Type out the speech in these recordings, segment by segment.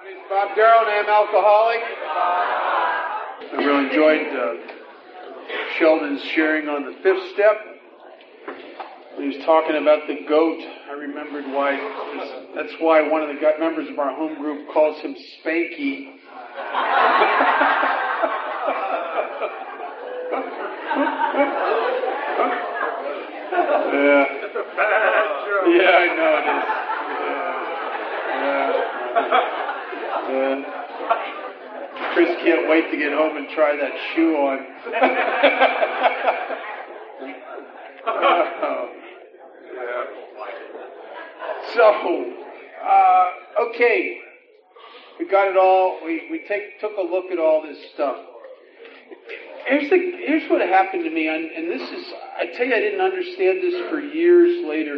Bob Darrell, and I'm alcoholic. I really enjoyed Sheldon's sharing on the fifth step. He was talking about the goat. I remembered why. That's why one of the members of our home group calls him Spanky. Yeah, I know it is. Yeah. Chris can't wait to get home and try that shoe on. So, okay, we got it all. We took a look at all this stuff. Here's what happened to me, and this is, I tell you, I didn't understand this for years later.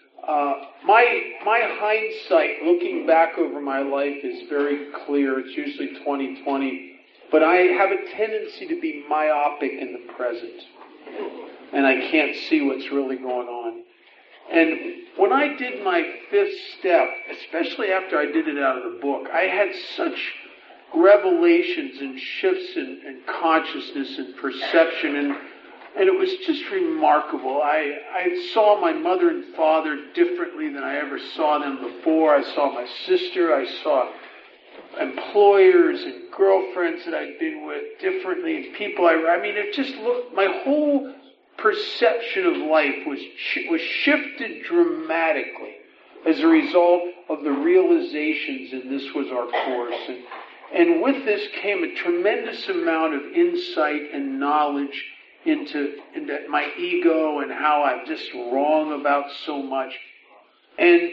My hindsight, looking back over my life, is very clear. It's usually 20/20, but I have a tendency to be myopic in the present, and I can't see what's really going on. And when I did my fifth step, especially after I did it out of the book, I had such revelations and shifts in consciousness and perception, and it was just remarkable. I saw my mother and father differently than I ever saw them before. I saw my sister, I saw employers and girlfriends that I'd been with differently, and people it just looked, my whole perception of life was shifted dramatically as a result of the realizations, and this was our course. And with this came a tremendous amount of insight and knowledge into my ego and how I'm just wrong about so much. And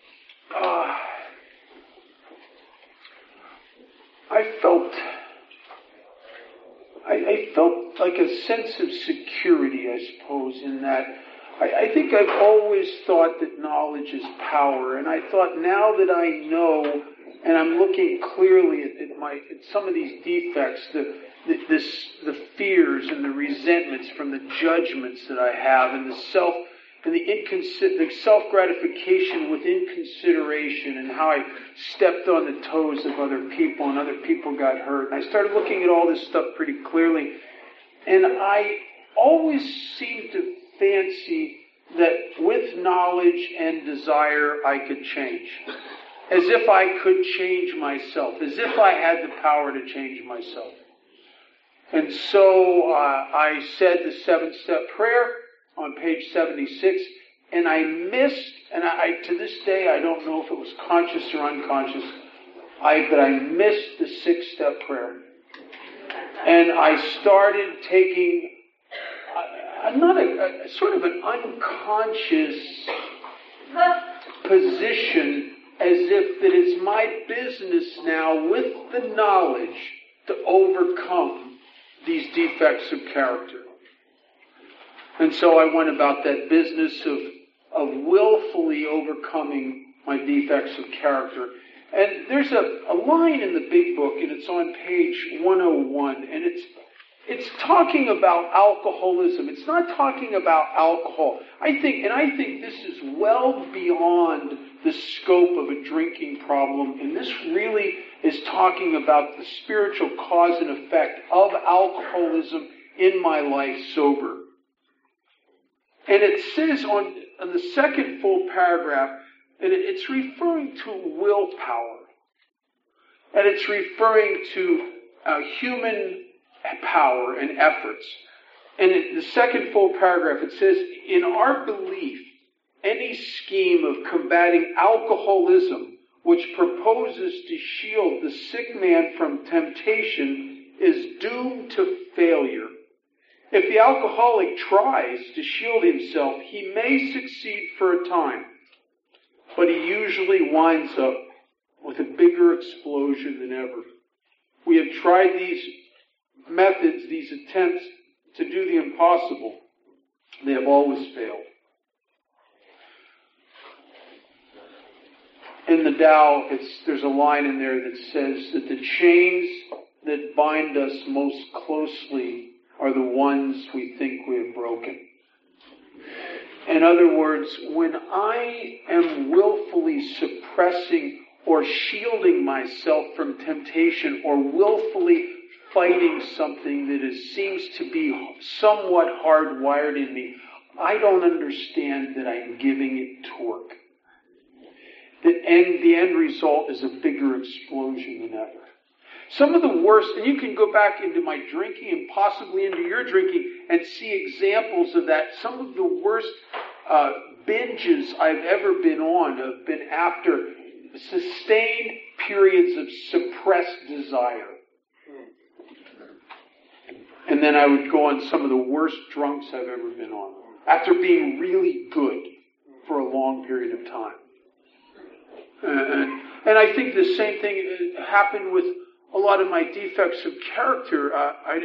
I felt like a sense of security, I suppose, in that I think I've always thought that knowledge is power, and I thought now that I know, and I'm looking clearly at some of these defects, the fears and the resentments from the judgments that I have, and the self-gratification with inconsideration, and how I stepped on the toes of other people and other people got hurt. And I started looking at all this stuff pretty clearly, and I always seemed to fancy that with knowledge and desire I could change. As if I could change myself, as if I had the power to change myself. And so I said the 7-step prayer on page 76, and I missed, and I to this day I don't know if it was conscious or unconscious, but I missed the 6-step prayer. And I started taking a sort of an unconscious position, as if that it's my business now, with the knowledge, to overcome these defects of character. And so I went about that business of willfully overcoming my defects of character. And there's a line in the big book, and it's on page 101, and it's talking about alcoholism. It's not talking about alcohol. I think this is well beyond the scope of a drinking problem, and this really is talking about the spiritual cause and effect of alcoholism in my life sober. And it says on the second full paragraph, and it's referring to willpower, and it's referring to human power and efforts. And in the second full paragraph, it says, in our belief, any scheme of combating alcoholism which proposes to shield the sick man from temptation is doomed to failure. If the alcoholic tries to shield himself, he may succeed for a time, but he usually winds up with a bigger explosion than ever. We have tried these methods, these attempts to do the impossible. They have always failed. In the Tao, there's a line in there that says that the chains that bind us most closely are the ones we think we have broken. In other words, when I am willfully suppressing or shielding myself from temptation or willfully fighting something that seems to be somewhat hardwired in me, I don't understand that I'm giving it torque. The end result is a bigger explosion than ever. Some of the worst, and you can go back into my drinking and possibly into your drinking and see examples of that. Some of the worst binges I've ever been on have been after sustained periods of suppressed desire. And then I would go on some of the worst drunks I've ever been on, after being really good for a long period of time. And I think the same thing happened with a lot of my defects of character.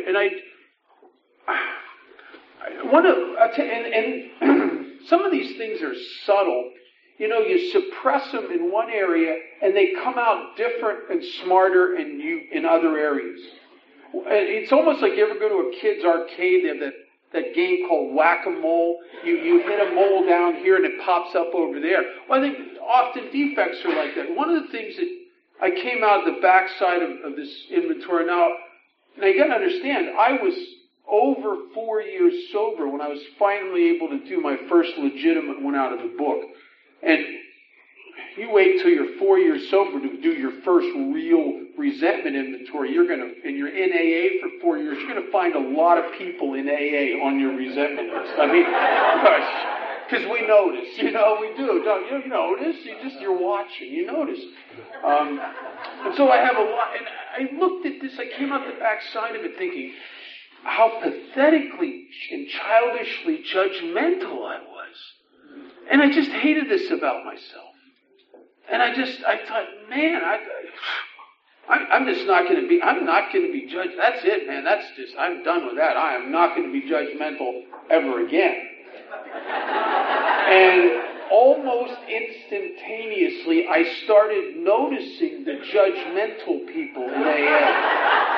Some of these things are subtle. You know, you suppress them in one area, and they come out different and smarter in other areas. It's almost like you ever go to a kid's arcade. They have that game called Whack-A-Mole. You hit a mole down here, and it pops up over there. Well, I think often defects are like that. One of the things that I came out of the backside of this inventory. Now you got to understand, I was over 4 years sober when I was finally able to do my first legitimate one out of the book. And you wait till you're 4 years sober to do your first real resentment inventory. And you're in AA for 4 years, you're going to find a lot of people in AA on your resentment list. I mean, because we notice, we do. Don't you notice? You're watching, you notice. And so I have a lot, and I looked at this, I came out the backside of it thinking how pathetically and childishly judgmental I was. And I just hated this about myself. And I thought, man, I'm not going to be judged. That's it, man. I'm done with that. I am not going to be judgmental ever again. And almost instantaneously, I started noticing the judgmental people in AA.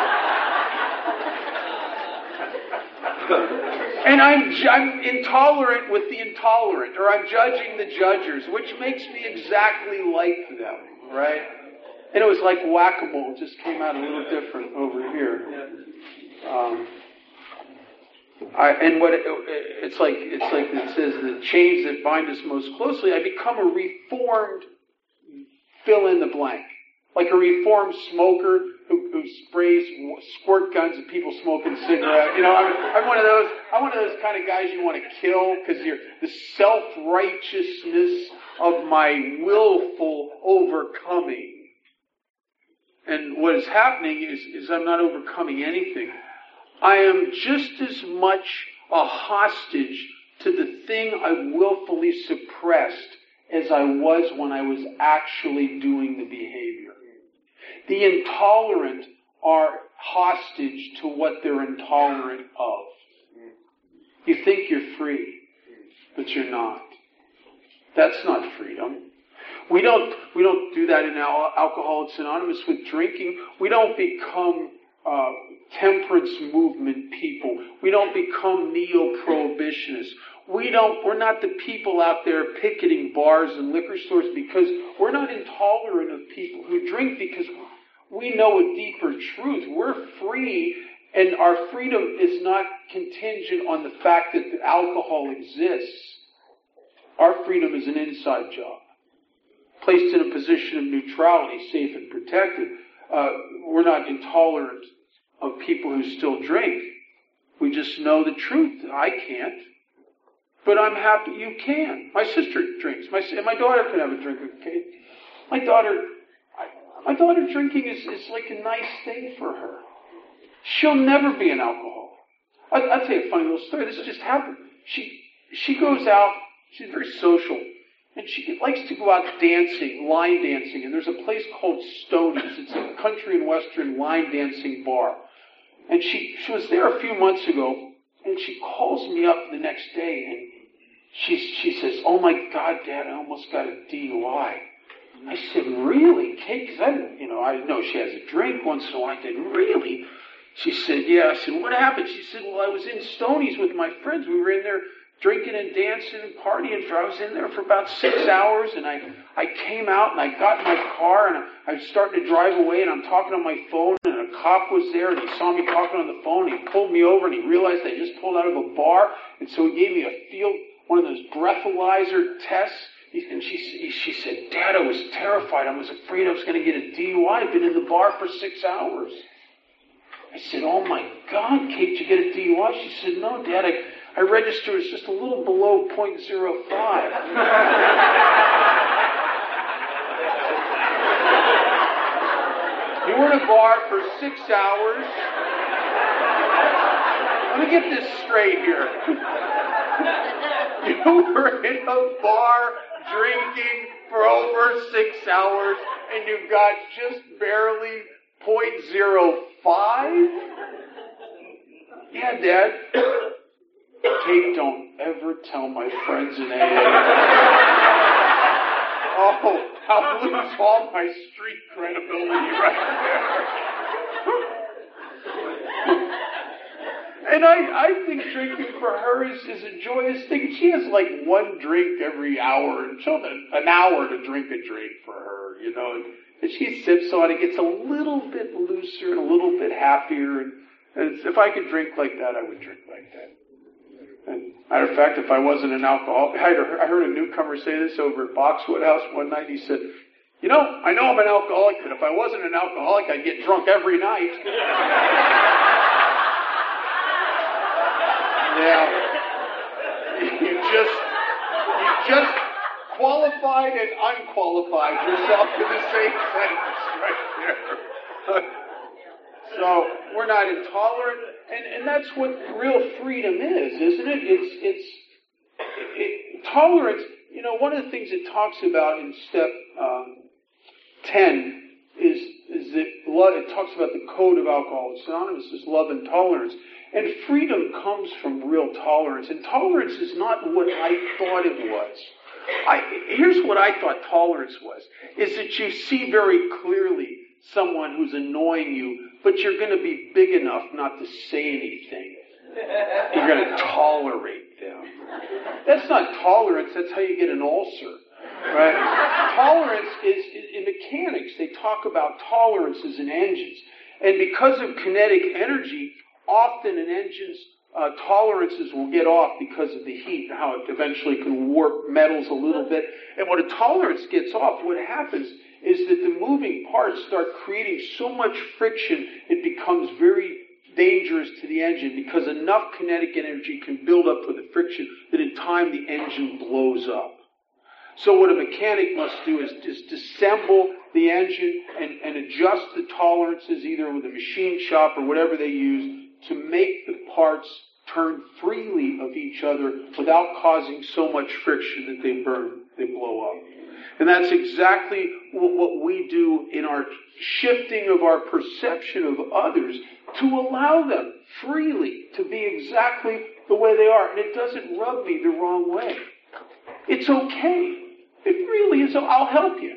And I'm intolerant with the intolerant, or I'm judging the judgers, which makes me exactly like them, right? And it was like whack-a-mole, just came out a little different over here. It's like it says, the chains that bind us most closely. I become a reformed fill in the blank, like a reformed smoker who sprays squirt guns at people smoking cigarettes. I'm one of those kind of guys you want to kill because the self-righteousness of my willful overcoming. And what is happening is I'm not overcoming anything. I am just as much a hostage to the thing I willfully suppressed as I was when I was actually doing the behavior. The intolerant are hostage to what they're intolerant of. You think you're free, but you're not. That's not freedom. We don't do that in Alcoholics Anonymous with drinking. We don't become temperance movement people. We don't become neo-prohibitionists. We're not the people out there picketing bars and liquor stores because we're not intolerant of people who drink, because we know a deeper truth. We're free, and our freedom is not contingent on the fact that the alcohol exists. Our freedom is an inside job. Placed in a position of neutrality, safe and protected. We're not intolerant of people who still drink. We just know the truth. I can't. But I'm happy you can. My sister drinks. And my daughter can have a drink, okay? My daughter drinking is like a nice thing for her. She'll never be an alcoholic. I'll tell you a funny little story. This just happened. She goes out. She's very social. And she likes to go out dancing, line dancing. And there's a place called Stoney's. It's a country and western line dancing bar. And she was there a few months ago. And she calls me up the next day. And she says, "Oh my God, Dad, I almost got a DUI." I said, "Really, Kate?" Because I know she has a drink once in a while. I said, "Really?" She said, "Yeah." I said, "What happened?" She said, "Well, I was in Stoney's with my friends. We were in there drinking and dancing and partying. I was in there for about 6 hours, and I came out and I got in my car and I was starting to drive away, and I'm talking on my phone, and a cop was there, and he saw me talking on the phone, and he pulled me over, and he realized I just pulled out of a bar, and so he gave me one of those breathalyzer tests. And she said, Dad, I was terrified. I was afraid I was going to get a DUI. I've been in the bar for 6 hours. I said, oh my God, Kate, did you get a DUI? She said, no, Dad, I registered as just a little below .05. You were in a bar for 6 hours. Let me get this straight here. You were in a bar drinking for over 6 hours, and you got just barely .05? Yeah, Dad. Kate, don't ever tell my friends in AA. Oh, I'll lose all my street credibility right there. And I think drinking for her is a joyous thing. She has like one drink every hour, and she'll an hour to drink a drink for her, And she sips on it, gets a little bit looser and a little bit happier. And if I could drink like that, I would drink like that. And matter of fact, if I wasn't an alcoholic, I heard a newcomer say this over at Boxwood House one night. He said, I know I'm an alcoholic, but if I wasn't an alcoholic, I'd get drunk every night. Yeah, you just qualified and unqualified yourself in the same sentence right there. So we're not intolerant, and that's what real freedom is, isn't it? It's tolerance. One of the things it talks about in step 10 is that it talks about the code of Alcoholics Anonymous is love and tolerance. And freedom comes from real tolerance. And tolerance is not what I thought it was. Here's what I thought tolerance was, is that you see very clearly someone who's annoying you, but you're going to be big enough not to say anything. You're going to tolerate them. That's not tolerance, that's how you get an ulcer. Right? Tolerance is, in mechanics, they talk about tolerances in engines. And because of kinetic energy, often an engine's tolerances will get off because of the heat and how it eventually can warp metals a little bit. And when a tolerance gets off, what happens is that the moving parts start creating so much friction, it becomes very dangerous to the engine because enough kinetic energy can build up for the friction that in time the engine blows up. So what a mechanic must do is disassemble the engine and adjust the tolerances either with a machine shop or whatever they use to make the parts turn freely of each other without causing so much friction that they burn, they blow up. And that's exactly what we do in our shifting of our perception of others to allow them freely to be exactly the way they are. And it doesn't rub me the wrong way. It's okay. It really is. I'll help you.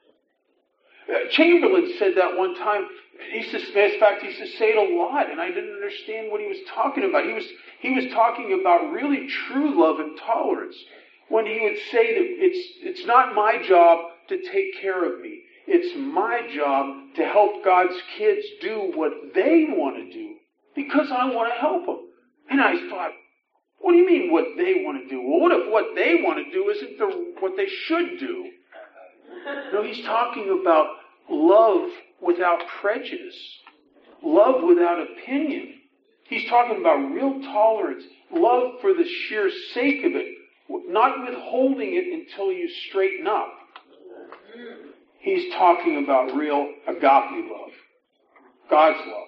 Chamberlain said that one time. He used to say it a lot, and I didn't understand what he was talking about. He was talking about really true love and tolerance when he would say that it's not my job to take care of me. It's my job to help God's kids do what they want to do because I want to help them. And I thought, what do you mean what they want to do? Well, what if what they want to do isn't what they should do? No, he's talking about love without prejudice, love without opinion. He's talking about real tolerance, love for the sheer sake of it, not withholding it until you straighten up. He's talking about real agape love, God's love.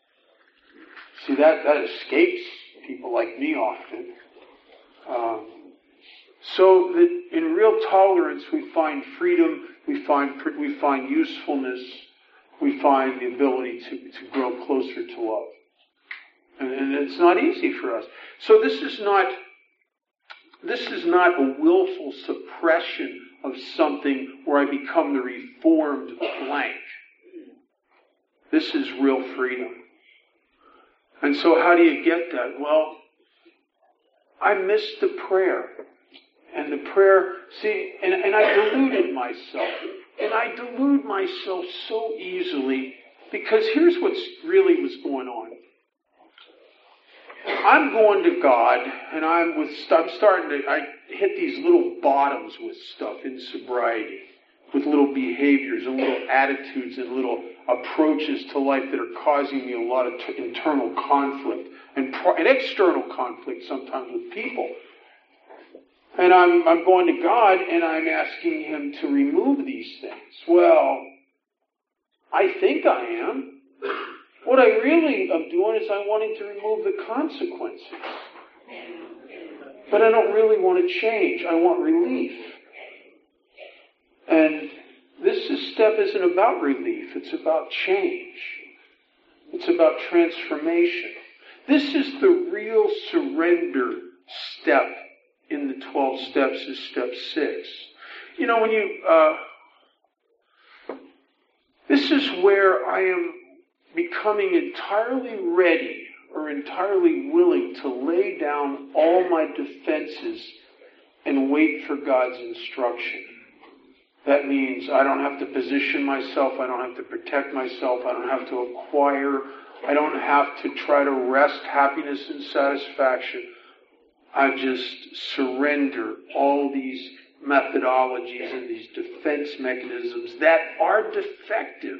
See, that escapes people like me often. So that in real tolerance we find freedom, we find usefulness, we find the ability to grow closer to love. And it's not easy for us. So this is not a willful suppression of something where I become the reformed blank. This is real freedom. And so how do you get that? Well, I missed the prayer. And the prayer, see, and I deluded myself. And I delude myself so easily because here's what's really was going on. I'm going to God, and I hit these little bottoms with stuff in sobriety, with little behaviors and little attitudes and little approaches to life that are causing me a lot of internal conflict and external conflict sometimes with people. And I'm going to God and I'm asking Him to remove these things. Well, I think I am. What I really am doing is I want Him to remove the consequences. But I don't really want to change. I want relief. And this step isn't about relief. It's about change. It's about transformation. This is the real surrender step in the 12 steps is step 6. You know, when this is where I am becoming entirely ready or entirely willing to lay down all my defenses and wait for God's instruction. That means I don't have to position myself, I don't have to protect myself, I don't have to acquire, I don't have to try to wrest happiness and satisfaction. I just surrender all these methodologies and these defense mechanisms that are defective.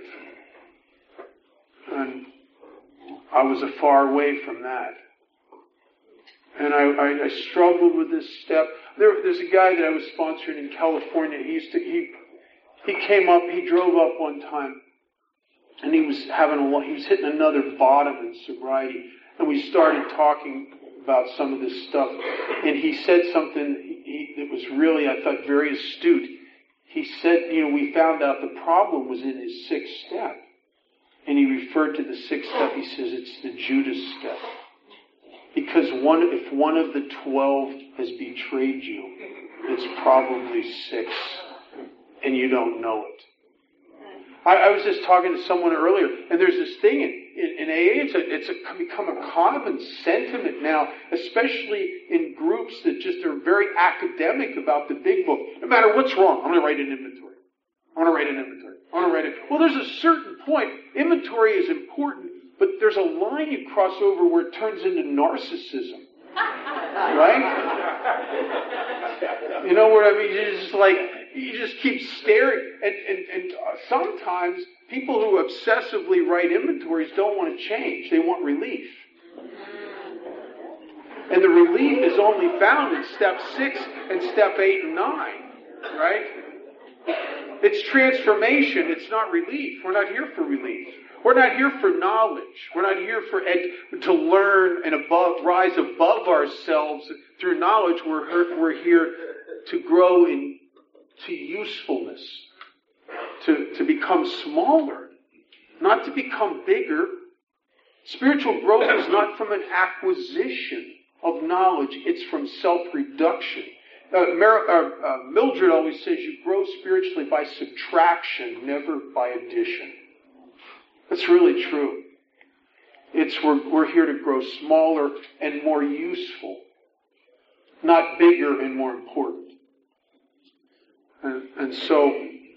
And I was far away from that. And I struggled with this step. There's a guy that I was sponsoring in California. He came up, he drove up one time, and he was hitting another bottom in sobriety. And we started talking about some of this stuff. And he said something that was really, I thought, very astute. He said, we found out the problem was in his 6th step. And he referred to the 6th step, he says it's the Judas step. Because if one of the 12 has betrayed you, it's probably 6. And you don't know it. I was just talking to someone earlier, and there's this thing in AA, it's become a common sentiment now, especially in groups that just are very academic about the big book. No matter what's wrong, I'm going to write an inventory. Well, there's a certain point. Inventory is important, but there's a line you cross over where it turns into narcissism. Right? You know what I mean? You just keep staring. And sometimes people who obsessively write inventories don't want to change. They want relief. And the relief is only found in step 6 and step 8 and 9. Right? It's transformation. It's not relief. We're not here for relief. We're not here for knowledge. We're not here to learn and rise above ourselves through knowledge. We're here to grow to usefulness, to become smaller, not to become bigger. Spiritual growth is not from an acquisition of knowledge. It's from self-reduction. Mildred always says you grow spiritually by subtraction, never by addition. That's really true. We're here to grow smaller and more useful, not bigger and more important. And so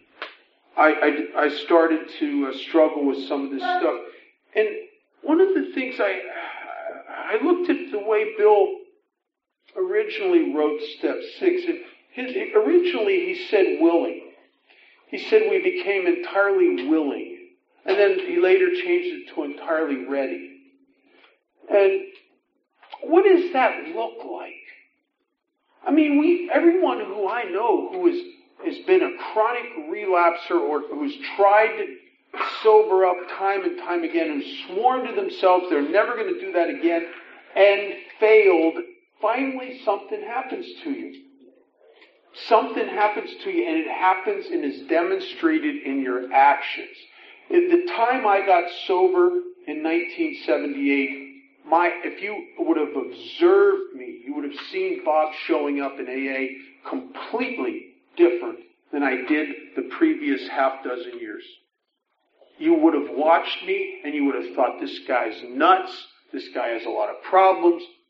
I started to struggle with some of this stuff. And one of the things I looked at the way Bill originally wrote step 6. And originally he said willing. He said we became entirely willing. And then he later changed it to entirely ready. And what does that look like? I mean, everyone who I know who has been a chronic relapser or who's tried to sober up time and time again, who's sworn to themselves they're never going to do that again and failed, finally something happens to you. Something happens to you, and it happens and is demonstrated in your actions. At the time I got sober in 1978, if you would have observed me, you would have seen Bob showing up in AA completely different than I did the previous half dozen years. You would have watched me and you would have thought, this guy's nuts, this guy has a lot of problems,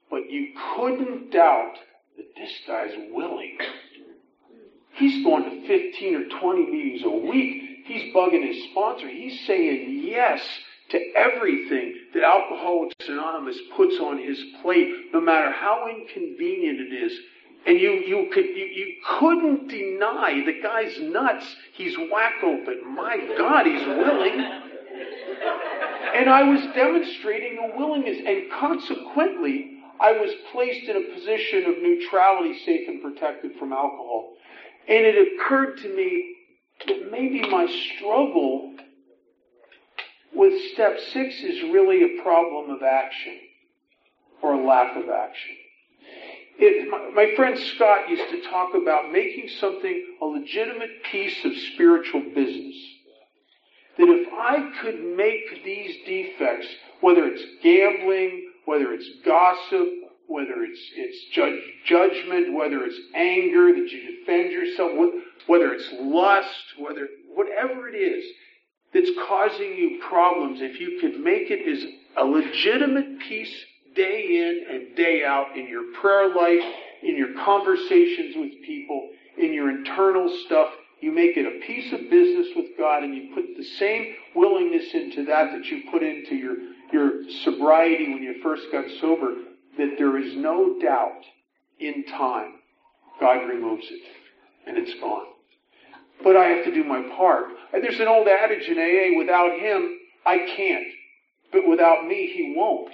but you couldn't doubt that this guy's willing. He's going to 15 or 20 meetings a week. He's bugging his sponsor. He's saying yes to everything that Alcoholics Anonymous puts on his plate, no matter how inconvenient it is. And you couldn't deny the guy's nuts. He's wacko, but my God, he's willing. And I was demonstrating a willingness, and consequently, I was placed in a position of neutrality, safe and protected from alcohol. And it occurred to me that maybe my struggle with step 6 is really a problem of action, or a lack of action. My friend Scott used to talk about making something a legitimate piece of spiritual business. That if I could make these defects, whether it's gambling, whether it's gossip, whether it's judgment, whether it's anger, that you defend yourself, whether it's lust, whatever it is that's causing you problems, if you could make it as a legitimate piece day in and day out in your prayer life, in your conversations with people, in your internal stuff, you make it a piece of business with God, and you put the same willingness into that you put into your sobriety when you first got sober, that there is no doubt in time God removes it and it's gone. But I have to do my part. And there's an old adage in AA, without him, I can't. But without me, he won't.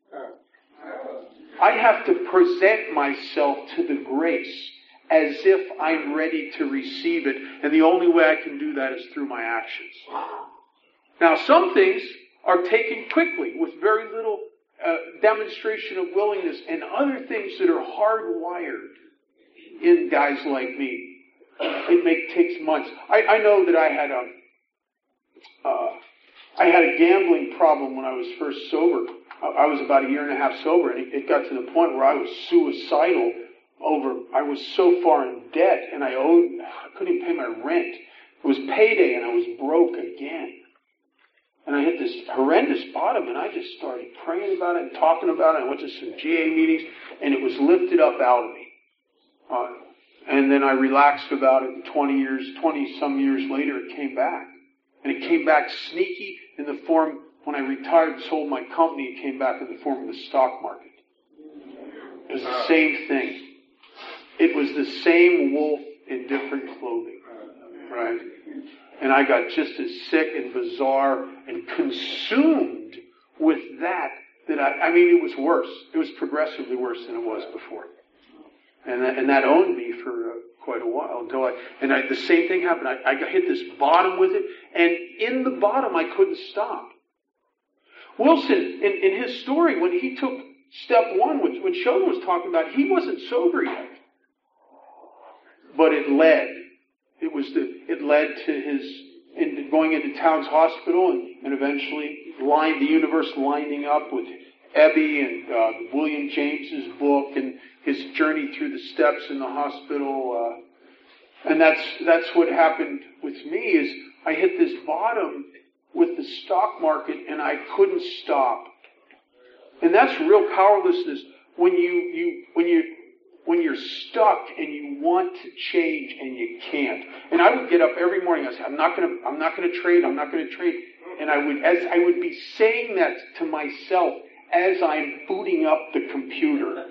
I have to present myself to the grace as if I'm ready to receive it. And the only way I can do that is through my actions. Now, some things are taken quickly with very little demonstration of willingness, and other things that are hardwired in guys like me. It takes months. I know that I had a gambling problem when I was first sober. I was about a year and a half sober, and it got to the point where I was suicidal I was so far in debt, and I couldn't even pay my rent. It was payday, and I was broke again. And I hit this horrendous bottom, and I just started praying about it and talking about it. I went to some GA meetings, and it was lifted up out of me. And then I relaxed about it, and 20-some years later, it came back. And it came back sneaky in the form, when I retired and sold my company, it came back in the form of the stock market. It was the same thing. It was the same wolf in different clothing. Right? And I got just as sick and bizarre and consumed with that it was worse. It was progressively worse than it was before. And that owned me for quite a while the same thing happened. I hit this bottom with it, and in the bottom I couldn't stop. Wilson, in his story, when he took step 1, when Sheldon was talking about, he wasn't sober yet. But it led to his going into Towns Hospital and eventually the universe lining up with Ebby and William James's book and his journey through the steps in the hospital. And that's what happened with me is I hit this bottom with the stock market and I couldn't stop. And that's real powerlessness when you're stuck and you want to change and you can't. And I would get up every morning. I say, I'm not going to trade. And I would be saying that to myself as I'm booting up the computer.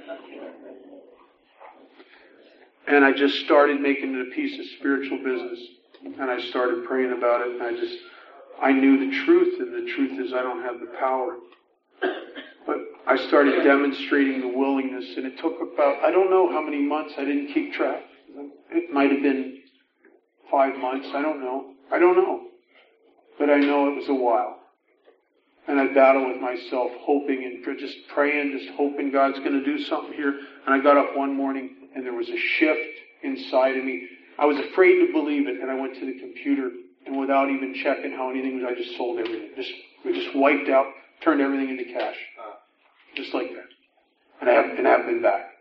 And I just started making it a piece of spiritual business. And I started praying about it. And I knew the truth. And the truth is I don't have the power. But I started demonstrating the willingness, and it took about, I don't know how many months, I didn't keep track. It might have been 5 months, I don't know. But I know it was a while. And I battled with myself, hoping and just praying, just hoping God's going to do something here. And I got up one morning, and there was a shift inside of me. I was afraid to believe it, and I went to the computer, and without even checking how anything was, I just sold everything. We just wiped out, turned everything into cash. Just like that. And I haven't been back.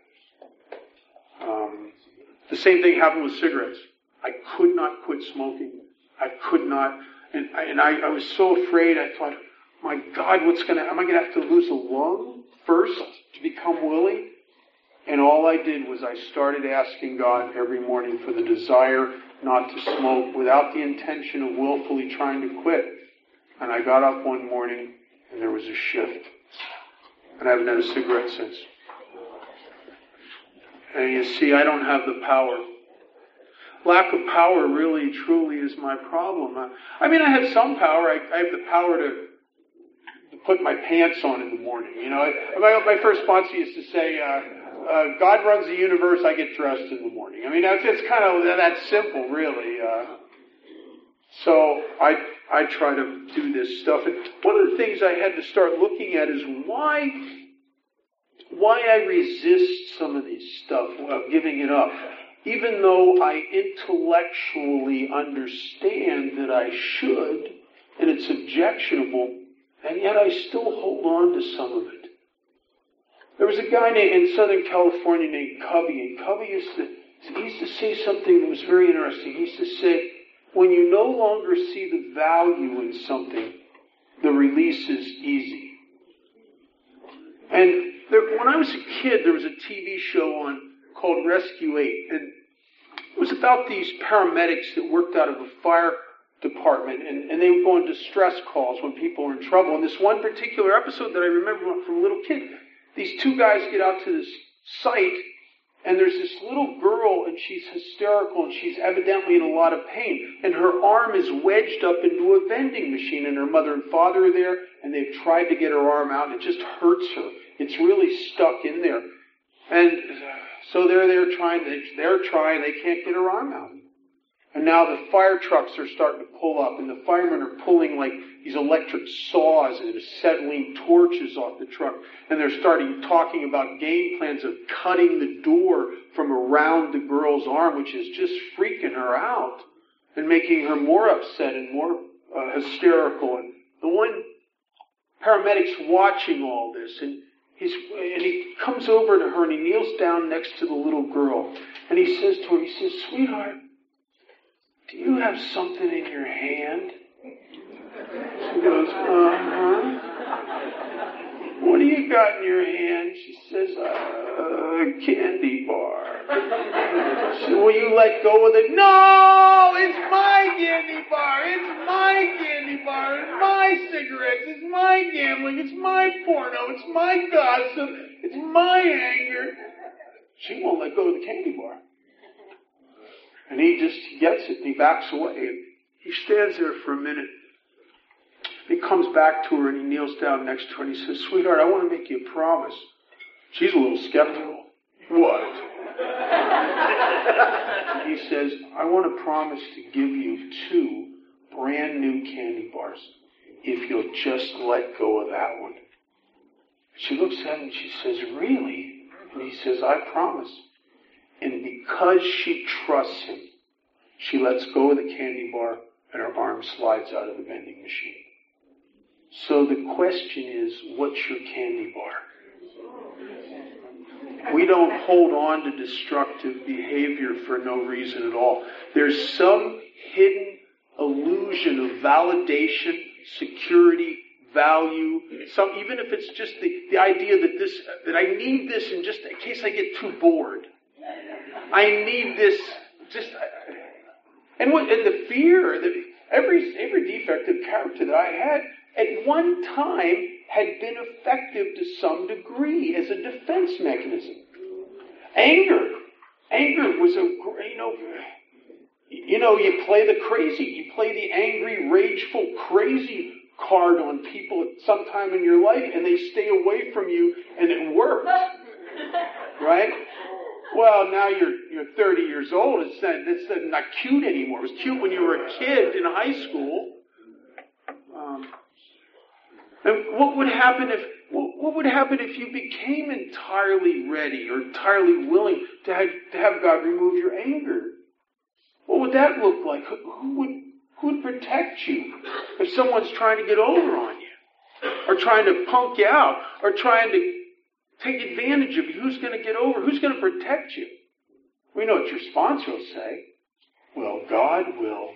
The same thing happened with cigarettes. I could not quit smoking. I could not. And I was so afraid. I thought, my God, am I going to have to lose a lung first to become willing. And all I did was I started asking God every morning for the desire not to smoke without the intention of willfully trying to quit. And I got up one morning and there was a shift. And I haven't had a cigarette since. And you see, I don't have the power. Lack of power really, truly is my problem. I have some power. I have the power to put my pants on in the morning. My first sponsor used to say, God runs the universe, I get dressed in the morning. It's kind of that simple, really. So I try to do this stuff. And one of the things I had to start looking at is why I resist some of these stuff, giving it up. Even though I intellectually understand that I should, and it's objectionable, and yet I still hold on to some of it. There was a guy in Southern California named Covey, and Covey used to say something that was very interesting. He used to say, when you no longer see the value in something, the release is easy. And when I was a kid, there was a TV show called Rescue 8, and it was about these paramedics that worked out of a fire department, and they would go on distress calls when people were in trouble. And this one particular episode that I remember from a little kid, these two guys get out to this site, and there's this little girl, and she's hysterical, and she's evidently in a lot of pain. And her arm is wedged up into a vending machine, and her mother and father are there, and they've tried to get her arm out, and it just hurts her. It's really stuck in there. And so they're trying, they can't get her arm out. And now the fire trucks are starting to pull up, and the firemen are pulling like these electric saws and acetylene torches off the truck. And they're talking about game plans of cutting the door from around the girl's arm, which is just freaking her out and making her more upset and more hysterical. And the one paramedic's watching all this, and he comes over to her and he kneels down next to the little girl. And he says to her, sweetheart, do you have something in your hand? She goes, uh-huh. What do you got in your hand? She says, a candy bar. She said, will you let go of it? No, it's my candy bar. It's my candy bar. It's my cigarettes. It's my gambling. It's my porno. It's my gossip. It's my anger. She won't let go of the candy bar. And he gets it, and he backs away. And he stands there for a minute. He comes back to her, and he kneels down next to her, and he says, sweetheart, I want to make you a promise. She's a little skeptical. What? He says, I want to promise to give you 2 brand new candy bars if you'll just let go of that one. She looks at him, and she says, really? And he says, I promise. And because she trusts him, she lets go of the candy bar and her arm slides out of the vending machine. So the question is, what's your candy bar? We don't hold on to destructive behavior for no reason at all. There's some hidden illusion of validation, security, value, even if it's just the idea that I need this in just in case I get too bored. I need this, and the fear that every defective character that I had at one time had been effective to some degree as a defense mechanism. Anger was you play the crazy, you play the angry, rageful, crazy card on people at some time in your life, and they stay away from you, and it works, right? Well, now you're 30 years old. It's not cute anymore. It was cute when you were a kid in high school. And what would happen if you became entirely ready or entirely willing to have God remove your anger? What would that look like? Who would protect you if someone's trying to get over on you, or trying to punk you out, or trying to take advantage of you? Who's going to get over? Who's going to protect you? We know what your sponsor will say. Well, God will.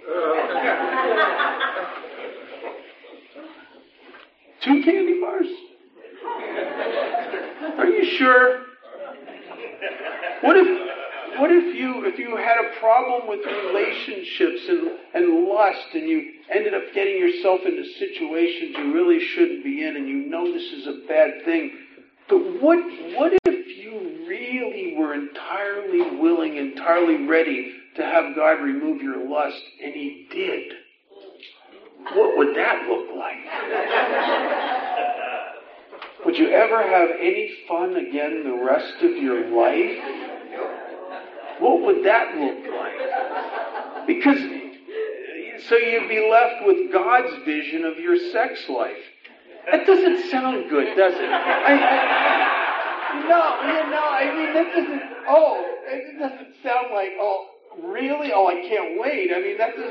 2 candy bars? Are you sure? What if you had a problem with relationships and lust, and you ended up getting yourself into situations you really shouldn't be in, and you know this is a bad thing? But what if you really were entirely willing, entirely ready to have God remove your lust, and He did? What would that look like? Would you ever have any fun again the rest of your life? What would that look like? Because, so you'd be left with God's vision of your sex life. That doesn't sound good, does it? It doesn't sound like, oh, really? Oh, I can't wait. I mean, that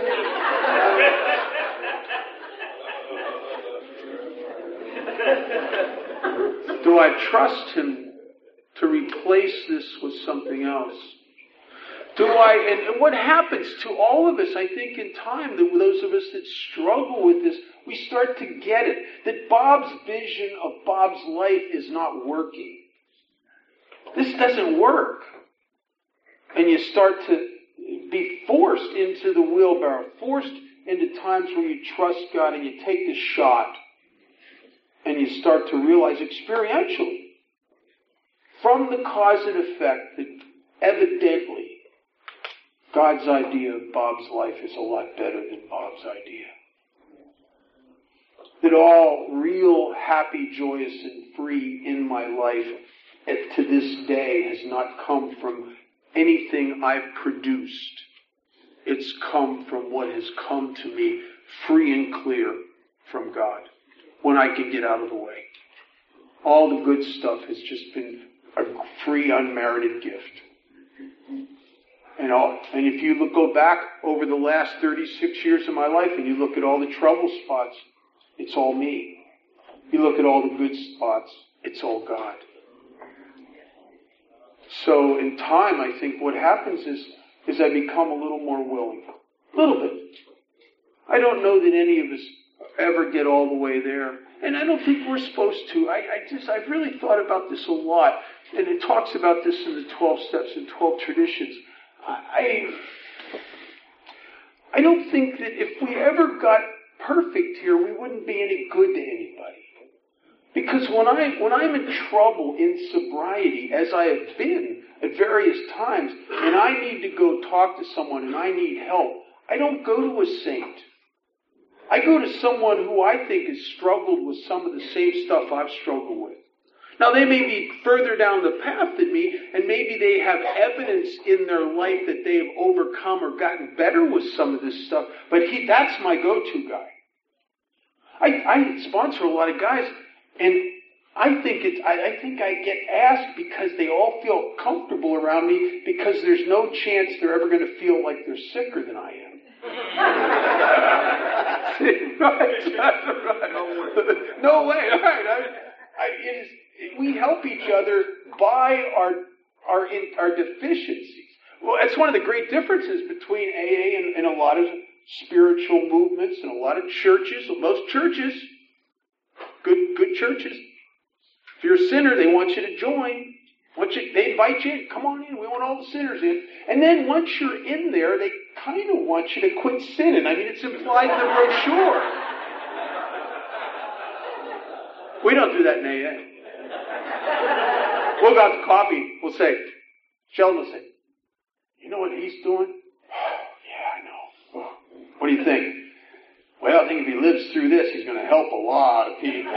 doesn't... Do I trust Him to replace this with something else? And what happens to all of us, I think, in time, that those of us that struggle with this, we start to get it, that Bob's vision of Bob's life is not working. This doesn't work. And you start to be forced into the wheelbarrow, forced into times where you trust God and you take the shot, and you start to realize experientially, from the cause and effect, that evidently God's idea of Bob's life is a lot better than Bob's idea. That all real, happy, joyous, and free in my life to this day has not come from anything I've produced. It's come from what has come to me free and clear from God, when I can get out of the way. All the good stuff has just been a free, unmerited gift. And if you go back over the last 36 years of my life and you look at all the trouble spots, it's all me. You look at all the good spots, it's all God. So in time, I think what happens is I become a little more willing. A little bit. I don't know that any of us ever get all the way there. And I don't think we're supposed to. I've really thought about this a lot. And it talks about this in the 12 steps and 12 traditions. I don't think that if we ever got perfect here, we wouldn't be any good to anybody. Because when I'm in trouble in sobriety, as I have been at various times, and I need to go talk to someone and I need help, I don't go to a saint. I go to someone who I think has struggled with some of the same stuff I've struggled with. Now, they may be further down the path than me, and maybe they have evidence in their life that they have overcome or gotten better with some of this stuff, but that's my go-to guy. I sponsor a lot of guys, and I think I get asked because they all feel comfortable around me, because there's no chance they're ever going to feel like they're sicker than I am. No way. All right. We help each other by our deficiencies. Well, that's one of the great differences between AA and a lot of spiritual movements and a lot of churches. Most churches, good churches, if you're a sinner, they want you to join. They invite you in. Come on in. We want all the sinners in. And then once you're in there, they kind of want you to quit sinning. I mean, it's implied in the brochure. We don't do that in AA. We'll go out to coffee. We'll say, Sheldon will say, you know what he's doing? Oh, yeah, I know. Oh, what do you think? Well, I think if he lives through this, he's going to help a lot of people.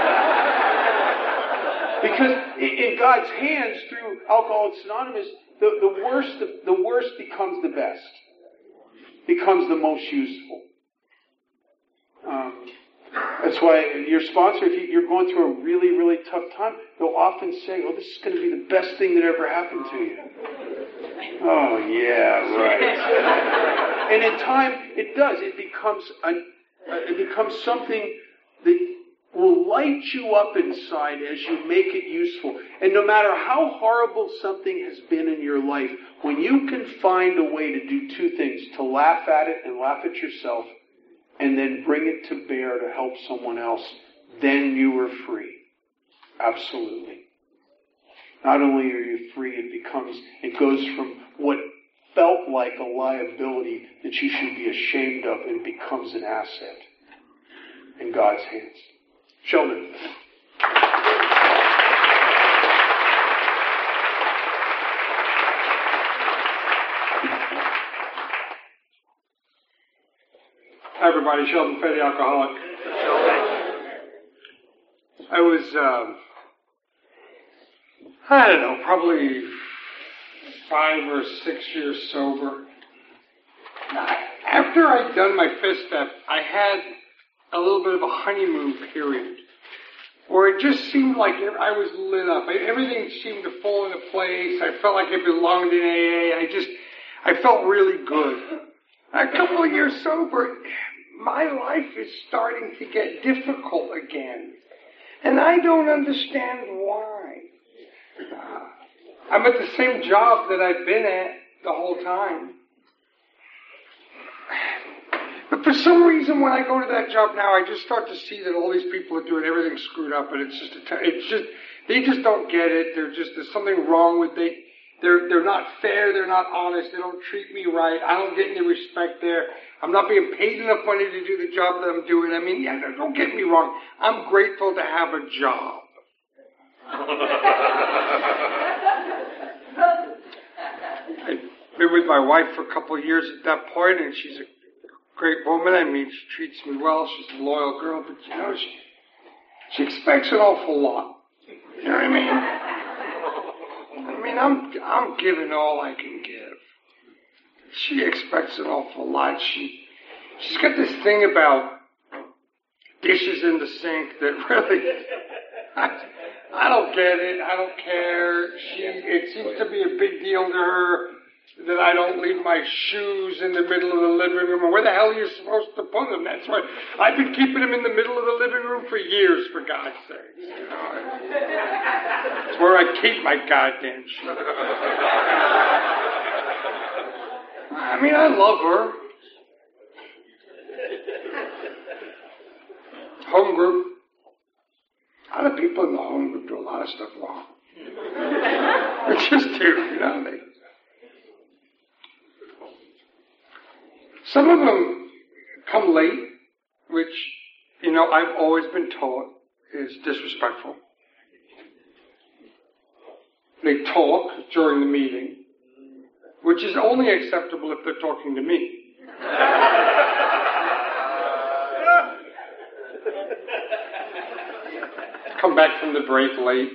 Because in God's hands, through Alcoholics Anonymous, the worst becomes the best. Becomes the most useful. That's why your sponsor, if you're going through a really, really tough time, they'll often say, oh, this is going to be the best thing that ever happened to you. Oh, yeah, right. And in time, it does. It becomes something that will light you up inside as you make it useful. And no matter how horrible something has been in your life, when you can find a way to do two things, to laugh at it and laugh at yourself, and then bring it to bear to help someone else, then you are free. Absolutely. Not only are you free, it goes from what felt like a liability that you should be ashamed of, and it becomes an asset in God's hands. Sheldon. Hi everybody, Sheldon Fetty, alcoholic. I was, I don't know, probably 5 or 6 years sober. After I'd done my fifth step, I had a little bit of a honeymoon period where it just seemed like I was lit up. Everything seemed to fall into place. I felt like I belonged in AA. I felt really good. A couple of years sober, my life is starting to get difficult again. And I don't understand why. I'm at the same job that I've been at the whole time. But for some reason, when I go to that job now, I just start to see that all these people are doing everything screwed up, and they just don't get it. There's something wrong with it. They're not fair. They're not honest. They don't treat me right. I don't get any respect there. I'm not being paid enough money to do the job that I'm doing. I mean, yeah, don't get me wrong. I'm grateful to have a job. I've been with my wife for a couple of years at that point, and she's a great woman. I mean, she treats me well. She's a loyal girl, but you know, she expects an awful lot. You know what I mean? I'm giving all I can give. She expects an awful lot. She's got this thing about dishes in the sink that really, I don't get it. I don't care. It seems to be a big deal to her that I don't leave my shoes in the middle of the living room. And where the hell are you supposed to put them? That's right. I've been keeping them in the middle of the living room for years, for God's sake. You know, it's where I keep my goddamn shoes. I mean, I love her. Home group. A lot of people in the home group do a lot of stuff wrong. They just do, you know. Some of them come late, which, you know, I've always been taught is disrespectful. They talk during the meeting, which is only acceptable if they're talking to me. Come back from the break late.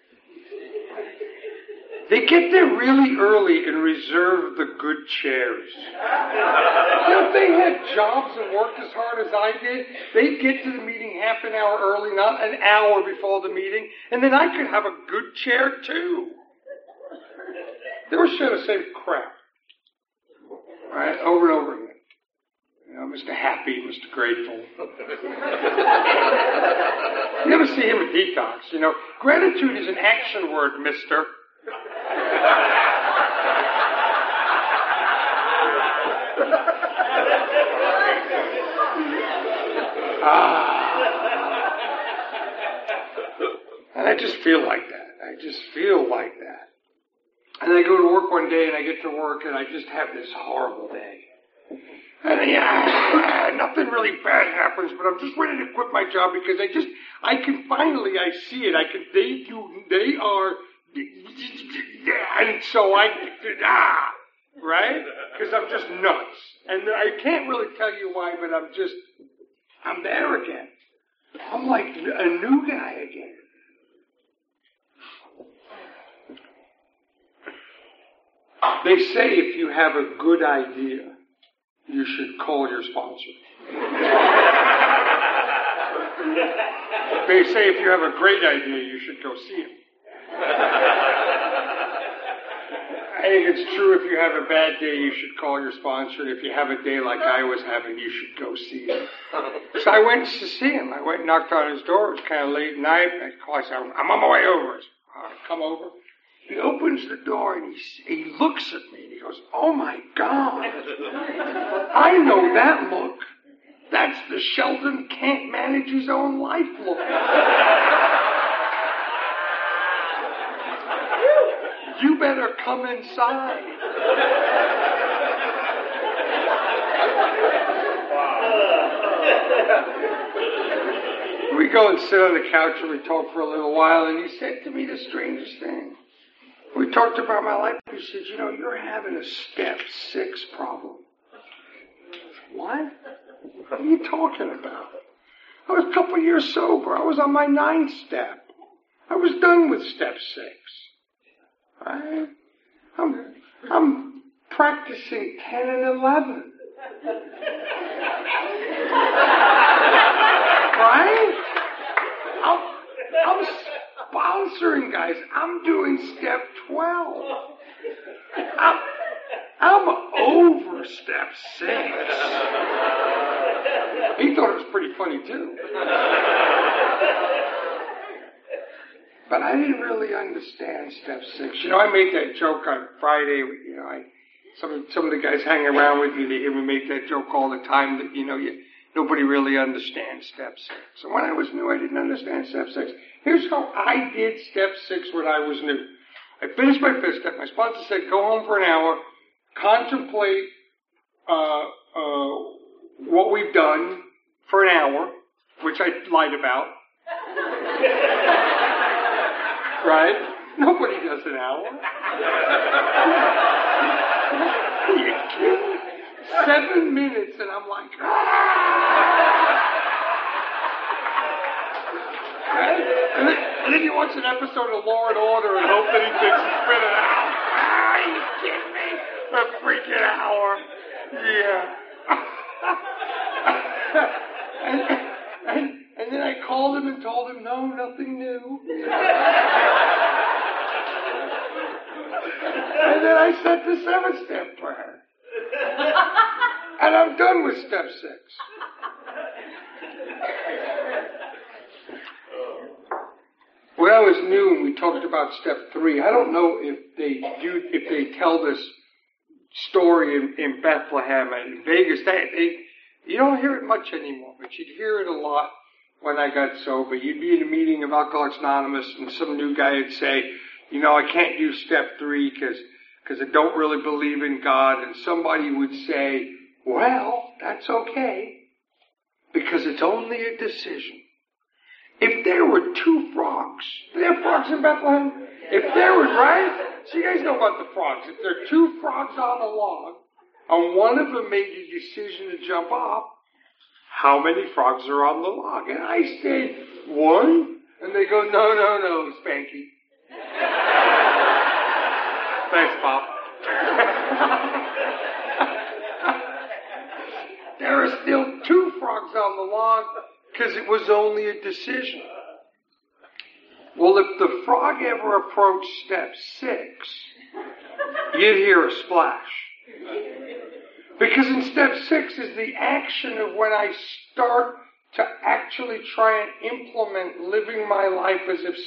They get there really early and reserve the good chairs. You know, if they had jobs and worked as hard as I did, they'd get to the meeting half an hour early, not an hour before the meeting, and then I could have a good chair too. They were sure the same crap. Right? Over and over again. You know, Mr. Happy, Mr. Grateful. You never see him at Detox, you know. Gratitude is an action word, mister. And I just feel like that. And I go to work one day and I get to work and I just have this horrible day. And nothing really bad happens, but I'm just ready to quit my job because I see it. They are, and so right? Because I'm just nuts. And I can't really tell you why, but I'm there again. I'm like a new guy again. They say if you have a good idea, you should call your sponsor. They say if you have a great idea, you should go see him. I think it's true if you have a bad day, you should call your sponsor. And if you have a day like I was having, you should go see him. So I went to see him. I went and knocked on his door. It was kind of late at night. I said, I'm on my way over. I said, all right, come over. He opens the door and he looks at me and he goes, oh my God. I know that look. That's the Sheldon can't manage his own life look. You better come inside. We go and sit on the couch and we talk for a little while, and he said to me the strangest thing. We talked about my life. He said, you're having a step 6 problem. What? What are you talking about? I was a couple of years sober. I was on my 9th step. I was done with step 6. Right? I'm practicing 10 and 11. Right? I'm sponsoring guys. I'm doing step 12. I'm over step 6. He thought it was pretty funny too. But I didn't really understand step 6. I made that joke on Friday. Some of the guys hang around with me. They hear me make that joke all the time that, nobody really understands step 6. So when I was new, I didn't understand step 6. Here's how I did step 6 when I was new. I finished my 5th step. My sponsor said, go home for an hour, contemplate what we've done for an hour, which I lied about. Right? Nobody does an hour. Are you kidding? 7 minutes, and I'm like, right? And then you watch an episode of Law and Order and hope that he thinks he's been an hour. Are you kidding me? A freaking hour. Yeah. And then I called him and told him, no, nothing new. And then I said the 7-step prayer. And I'm done with step 6. When I was new and we talked about step 3, I don't know if they tell this story in Bethlehem and Vegas. You don't hear it much anymore, but you'd hear it a lot when I got sober. You'd be in a meeting of Alcoholics Anonymous and some new guy would say, I can't do step 3 because I don't really believe in God. And somebody would say, well, that's okay, because it's only a decision. If there were 2 frogs, are there frogs in Bethlehem? If there were, right? So you guys know about the frogs. If there are 2 frogs on a log, and one of them made a decision to jump off, how many frogs are on the log? And I said, 1. And they go, no, Spanky. Thanks, Bob. There are still 2 frogs on the log because it was only a decision. Well, if the frog ever approached step 6, you'd hear a splash. Because in step 6 is the action of when I start to actually try and implement living my life as if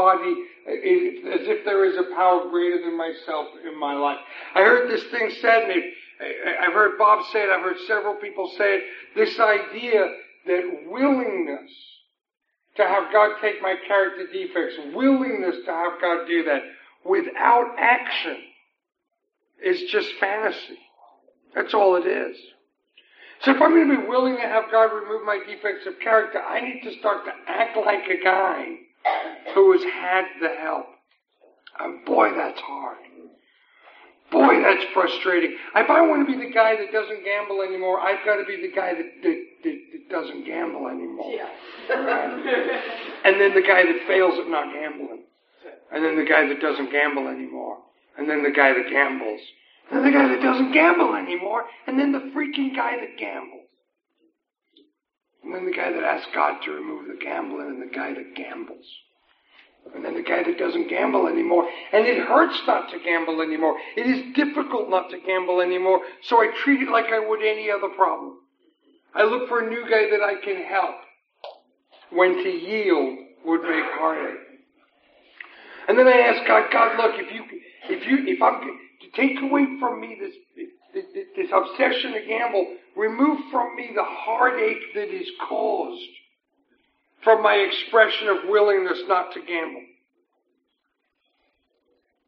there is a power greater than myself in my life. I heard this thing said, and I've heard Bob say it, I've heard several people say it, this idea that willingness to have God take my character defects, willingness to have God do that without action is just fantasy. That's all it is. So if I'm going to be willing to have God remove my defects of character, I need to start to act like a guy who has had the help. And boy, that's hard. Boy, that's frustrating. If I want to be the guy that doesn't gamble anymore, I've got to be the guy that doesn't gamble anymore. Yeah. And then the guy that fails at not gambling. And then the guy that doesn't gamble anymore. And then the guy that gambles. And then the guy that doesn't gamble anymore. And then the freaking guy that gambles. And then the guy that asks God to remove the gambling, and the guy that gambles. And then the guy that doesn't gamble anymore. And it hurts not to gamble anymore. It is difficult not to gamble anymore. So I treat it like I would any other problem. I look for a new guy that I can help when to yield would make heartache. And then I ask God, look, if I'm to take away from me this obsession to gamble, remove from me the heartache that is caused from my expression of willingness not to gamble. And I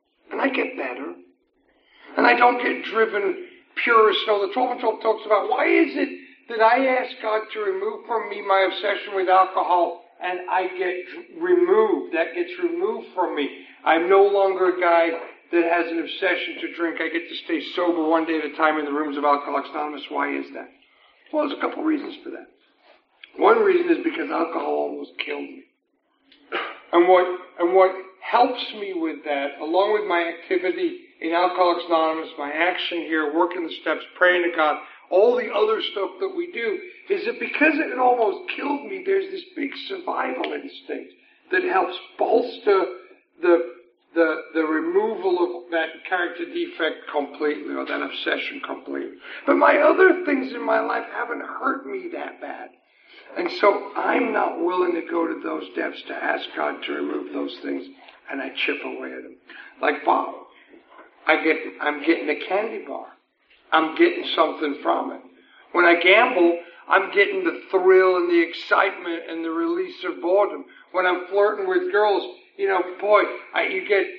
I get better. And I don't get driven purist. No, the 12 and 12 talks about why is it that I ask God to remove from me my obsession with alcohol and I get removed. That gets removed from me. I'm no longer a guy that has an obsession to drink. I get to stay sober one day at a time in the rooms of Alcoholics Anonymous. Why is that? Well, there's a couple reasons for that. One reason is because alcohol almost killed me. And what helps me with that, along with my activity in Alcoholics Anonymous, my action here, working the steps, praying to God, all the other stuff that we do, is that because it almost killed me, there's this big survival instinct that helps bolster the removal of that character defect completely, or that obsession completely. But my other things in my life haven't hurt me that bad. And so I'm not willing to go to those depths to ask God to remove those things, and I chip away at them. Like Bob, I'm getting a candy bar. I'm getting something from it. When I gamble, I'm getting the thrill and the excitement and the release of boredom. When I'm flirting with girls, boy, I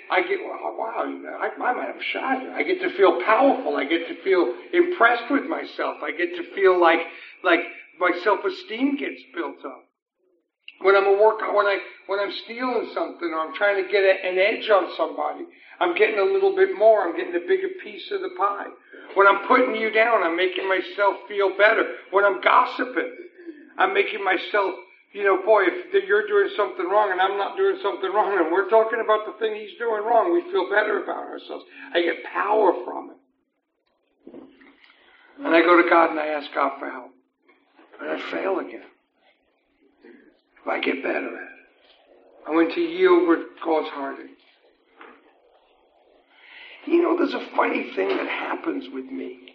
might have shot her. I get to feel powerful. I get to feel impressed with myself. I get to feel like my self-esteem gets built up. When I'm when I'm stealing something or I'm trying to get an edge on somebody, I'm getting a little bit more. I'm getting a bigger piece of the pie. When I'm putting you down, I'm making myself feel better. When I'm gossiping, I'm making myself, if you're doing something wrong and I'm not doing something wrong and we're talking about the thing he's doing wrong, we feel better about ourselves. I get power from it. And I go to God and I ask God for help. And I fail again. I get better at it. I went to yield where it caused heartache. There's a funny thing that happens with me.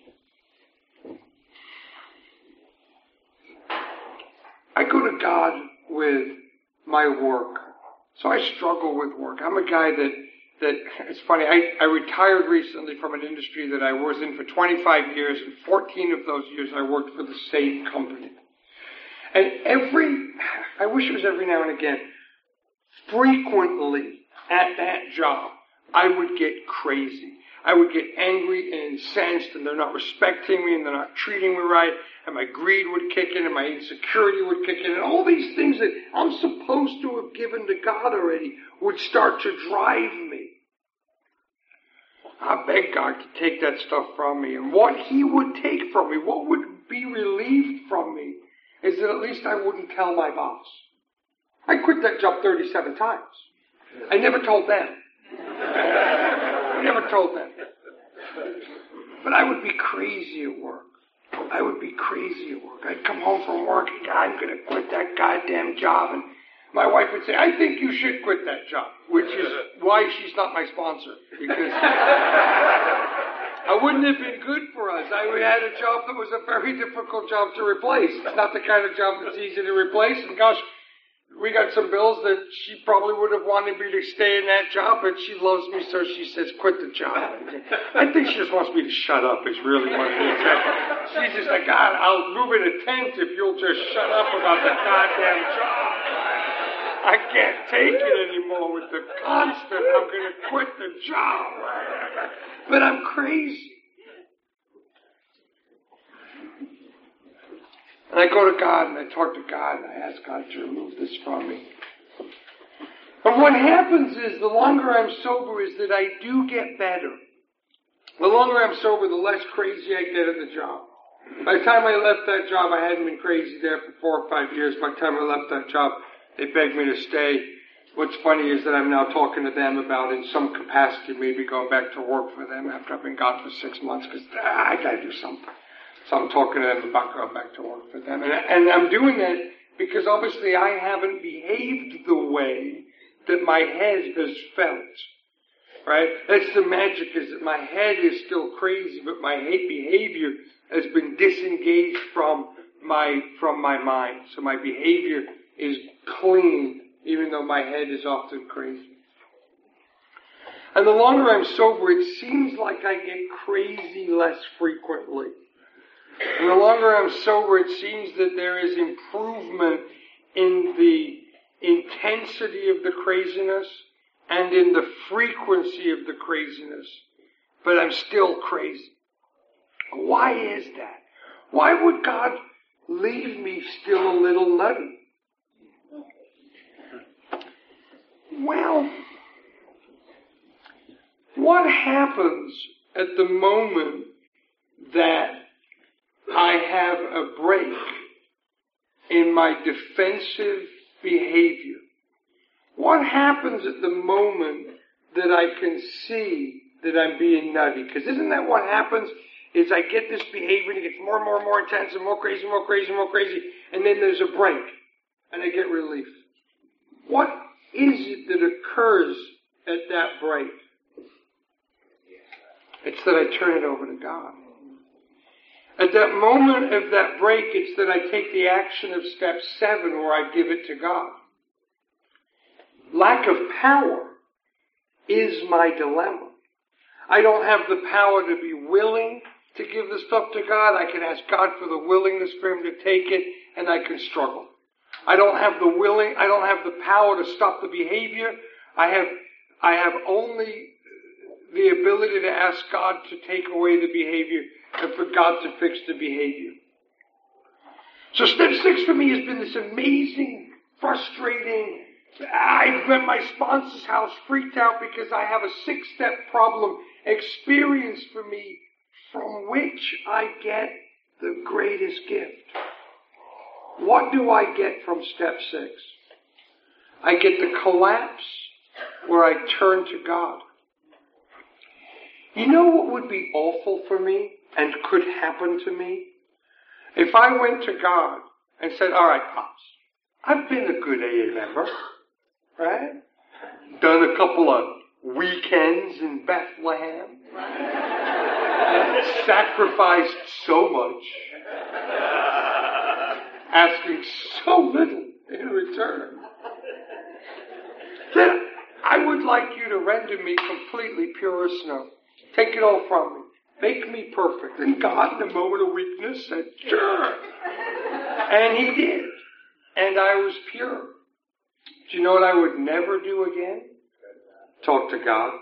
I go to God with my work. So I struggle with work. I'm a guy that it's funny, I retired recently from an industry that I was in for 25 years, and 14 of those years I worked for the same company. And I wish it was every now and again, frequently at that job, I would get crazy. I would get angry and incensed, and they're not respecting me, and they're not treating me right, and my greed would kick in, and my insecurity would kick in, and all these things that I'm supposed to have given to God already would start to drive me. I beg God to take that stuff from me, and what He would take from me, what would be relieved from me, is that at least I wouldn't tell my boss. I quit that job 37 times. I never told them. I never told them. But I would be crazy at work. I'd come home from work and God, I'm going to quit that goddamn job. And my wife would say, I think you should quit that job, which is why she's not my sponsor. Because I wouldn't have been good for us. I had a job that was a very difficult job to replace. It's not the kind of job that's easy to replace. And gosh, we got some bills that she probably would have wanted me to stay in that job, but she loves me, so she says, quit the job. I think she just wants me to shut up is really what it is. She's just like, God, I'll move in a tent if you'll just shut up about the goddamn job. I can't take it anymore with the constant, I'm going to quit the job. But I'm crazy. And I go to God and I talk to God and I ask God to remove this from me. And what happens is the longer I'm sober is that I do get better. The longer I'm sober, the less crazy I get at the job. By the time I left that job, I hadn't been crazy there for 4 or 5 years. By the time I left that job, they begged me to stay. What's funny is that I'm now talking to them about, in some capacity, maybe going back to work for them after I've been gone for 6 months, because I got to do something. So I'm talking to them about going back to work for them. And I'm doing that because obviously I haven't behaved the way that my head has felt. Right? That's the magic, is that my head is still crazy, but my behavior has been disengaged from my mind. So my behavior is clean, even though my head is often crazy. And the longer I'm sober, it seems like I get crazy less frequently. And the longer I'm sober, it seems that there is improvement in the intensity of the craziness and in the frequency of the craziness, but I'm still crazy. Why is that? Why would God leave me still a little nutty? Well, what happens at the moment that I have a break in my defensive behavior? What happens at the moment that I can see that I'm being nutty? Because isn't that what happens? Is I get this behavior and it gets more and more and more intense and more crazy, more crazy, more crazy, and then there's a break and I get relief. What is it that occurs at that break? It's that I turn it over to God. At that moment of that break, it's that I take the action of step 7 where I give it to God. Lack of power is my dilemma. I don't have the power to be willing to give the stuff to God. I can ask God for the willingness for Him to take it, and I can struggle. I don't have the power to stop the behavior. I have only the ability to ask God to take away the behavior and for God to fix the behavior. So step 6 for me has been this amazing, frustrating, I've been at my sponsor's house freaked out because I have a 6-step problem experience for me from which I get the greatest gift. What do I get from step 6? I get the collapse where I turn to God. You know what would be awful for me and could happen to me? If I went to God and said, all right, Pops, I've been a good AA member, right? Done a couple of weekends in Bethlehem, right? Sacrificed so much, asking so little in return. Then I would like you to render me completely pure as snow. Take it all from me. Make me perfect. And God, in a moment of weakness, said, sure. And He did. And I was pure. Do you know what I would never do again? Talk to God.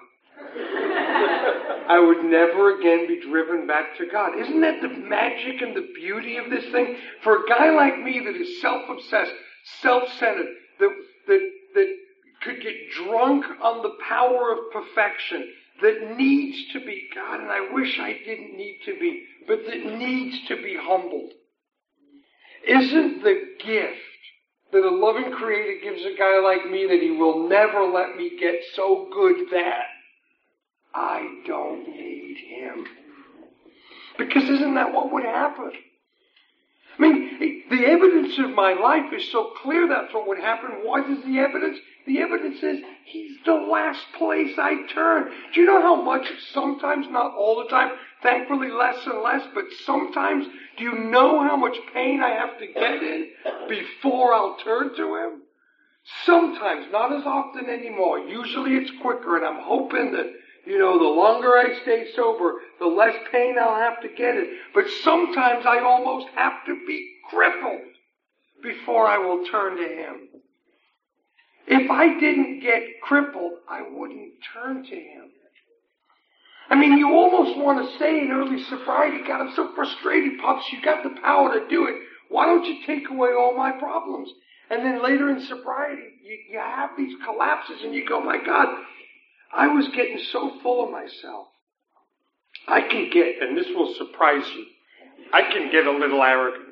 I would never again be driven back to God. Isn't that the magic and the beauty of this thing? For a guy like me that is self-obsessed, self-centered, that could get drunk on the power of perfection, that needs to be, God, and I wish I didn't need to be, but that needs to be humbled. Isn't the gift that a loving Creator gives a guy like me that He will never let me get so good that I don't need Him? Because isn't that what would happen? I mean, the evidence of my life is so clear that's what would happen. What is the evidence? The evidence is He's the last place I turn. Do you know how much sometimes, not all the time, thankfully less and less, but sometimes, do you know how much pain I have to get in before I'll turn to Him? Sometimes, not as often anymore. Usually it's quicker, and I'm hoping that, the longer I stay sober, the less pain I'll have to get in. But sometimes I almost have to be crippled before I will turn to Him. If I didn't get crippled, I wouldn't turn to Him. I mean, you almost want to say in early sobriety, God, I'm so frustrated, Pops, you got the power to do it. Why don't you take away all my problems? And then later in sobriety, you have these collapses and you go, my God, I was getting so full of myself. I can get, and this will surprise you, I can get a little arrogant.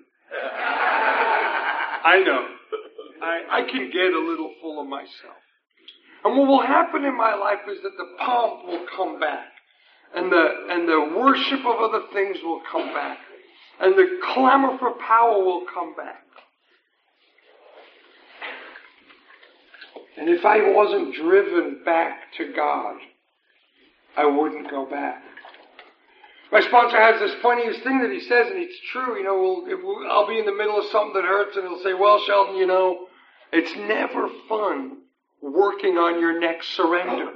I know. I can get a little full of myself. And what will happen in my life is that the pomp will come back. And the worship of other things will come back. And the clamor for power will come back. And if I wasn't driven back to God, I wouldn't go back. My sponsor has this funniest thing that he says, and it's true. I'll be in the middle of something that hurts, and he'll say, well, Sheldon, it's never fun working on your next surrender.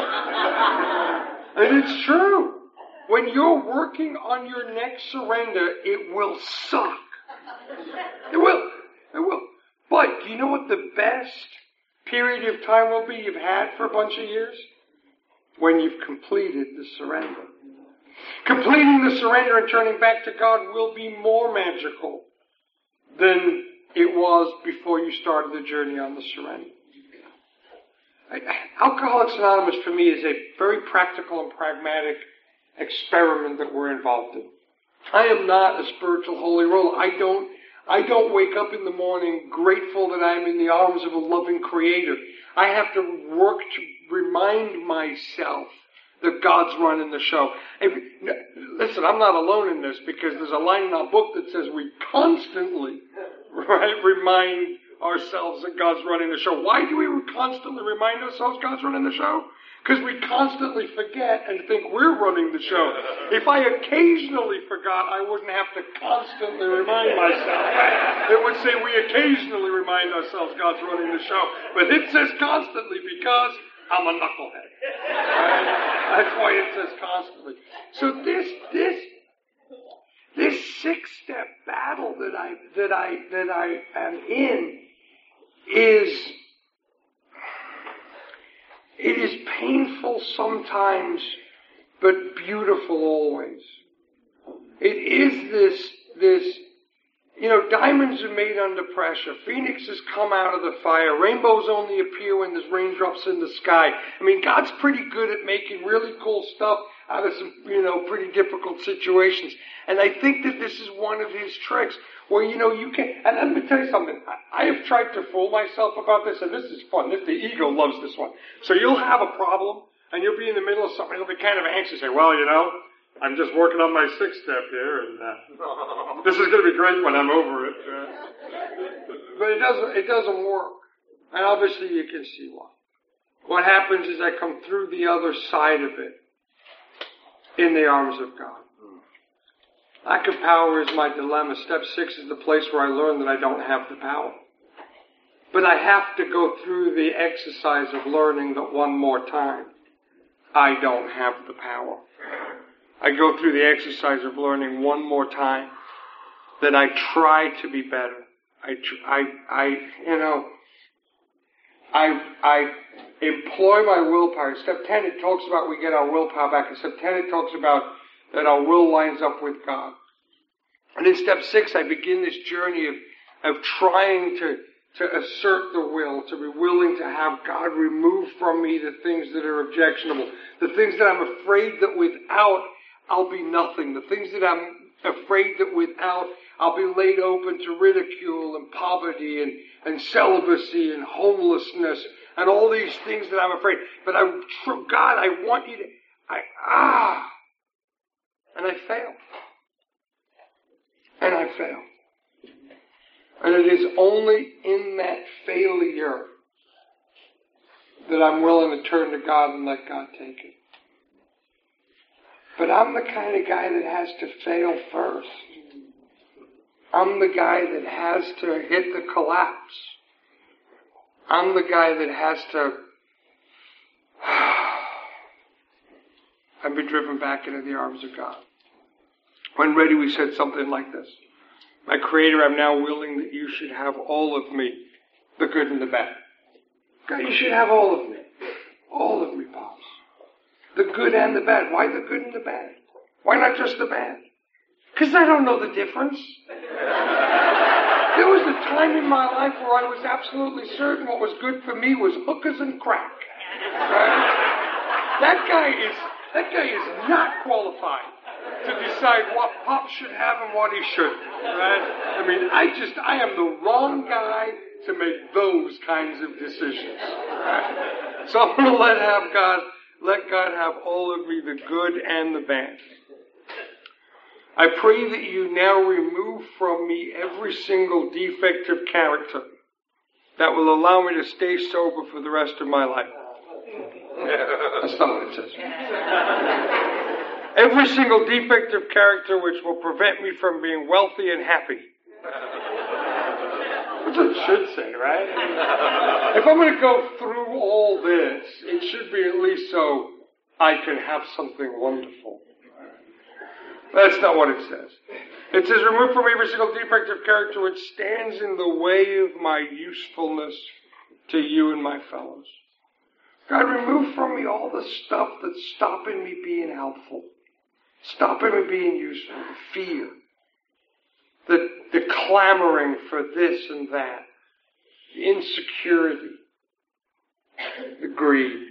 And it's true. When you're working on your next surrender, it will suck. It will. But you know what the best period of time will be you've had for a bunch of years? When you've completed the surrender. Completing the surrender and turning back to God will be more magical than it was before you started the journey on the surrender. Alcoholics Anonymous for me is a very practical and pragmatic experiment that we're involved in. I am not a spiritual holy roller. I don't wake up in the morning grateful that I'm in the arms of a loving Creator. I have to work to remind myself that God's running the show. Listen, I'm not alone in this, because there's a line in our book that says we constantly, remind ourselves that God's running the show. Why do we constantly remind ourselves God's running the show? Because we constantly forget and think we're running the show. If I occasionally forgot, I wouldn't have to constantly remind myself. It would say we occasionally remind ourselves God's running the show. But it says constantly because I'm a knucklehead. Right? That's why it says constantly. So this 6-step battle that I am in it is painful sometimes, but beautiful always. It is this, diamonds are made under pressure. Phoenixes come out of the fire. Rainbows only appear when there's raindrops in the sky. I mean, God's pretty good at making really cool stuff out of some, pretty difficult situations. And I think that this is one of his tricks. Where, you can, and let me tell you something, I have tried to fool myself about this, and this is fun. The ego loves this one. So you'll have a problem, and you'll be in the middle of something, you'll be kind of anxious, say, well, I'm just working on my 6th step here, and this is going to be great when I'm over it. But it doesn't work. And obviously you can see why. What happens is I come through the other side of it in the arms of God. Lack of power is my dilemma. Step 6 is the place where I learn that I don't have the power. But I have to go through the exercise of learning that one more time, I don't have the power. I go through the exercise of learning one more time that I try to be better. I employ my willpower. Step 10, it talks about we get our willpower back. In step 10, it talks about that our will lines up with God. And in step 6, I begin this journey of trying to assert the will, to be willing to have God remove from me the things that are objectionable, the things that I'm afraid that without I'll be nothing, the things that I'm afraid that without I'll be laid open to ridicule and poverty and celibacy and homelessness and all these things that I'm afraid. But God, I want you to, and I fail. And I fail. And it is only in that failure that I'm willing to turn to God and let God take it. But I'm the kind of guy that has to fail first. I'm the guy that has to hit the collapse. I'm the guy that has to and be driven back into the arms of God. When ready, we said something like this. My Creator, I'm now willing that you should have all of me, the good and the bad. God, you should have all of me. All of me, Pops. The good and the bad. Why the good and the bad? Why not just the bad? Because I don't know the difference. There was a time in my life where I was absolutely certain what was good for me was hookers and crack. Right? That guy is not qualified to decide what Pop should have and what he shouldn't. Right? I mean, I am the wrong guy to make those kinds of decisions. Right? So I'm going to let God have all of me, the good and the bad. I pray that you now remove from me every single defect of character that will allow me to stay sober for the rest of my life. That's not what it says. Every single defect of character which will prevent me from being wealthy and happy. That's what it should say, right? If I'm going to go through all this, it should be at least so I can have something wonderful. That's not what it says. It says, remove from me every single defect of character which stands in the way of my usefulness to you and my fellows. God, remove from me all the stuff that's stopping me being helpful, stopping me being useful, the fear, the clamoring for this and that, the insecurity, the greed,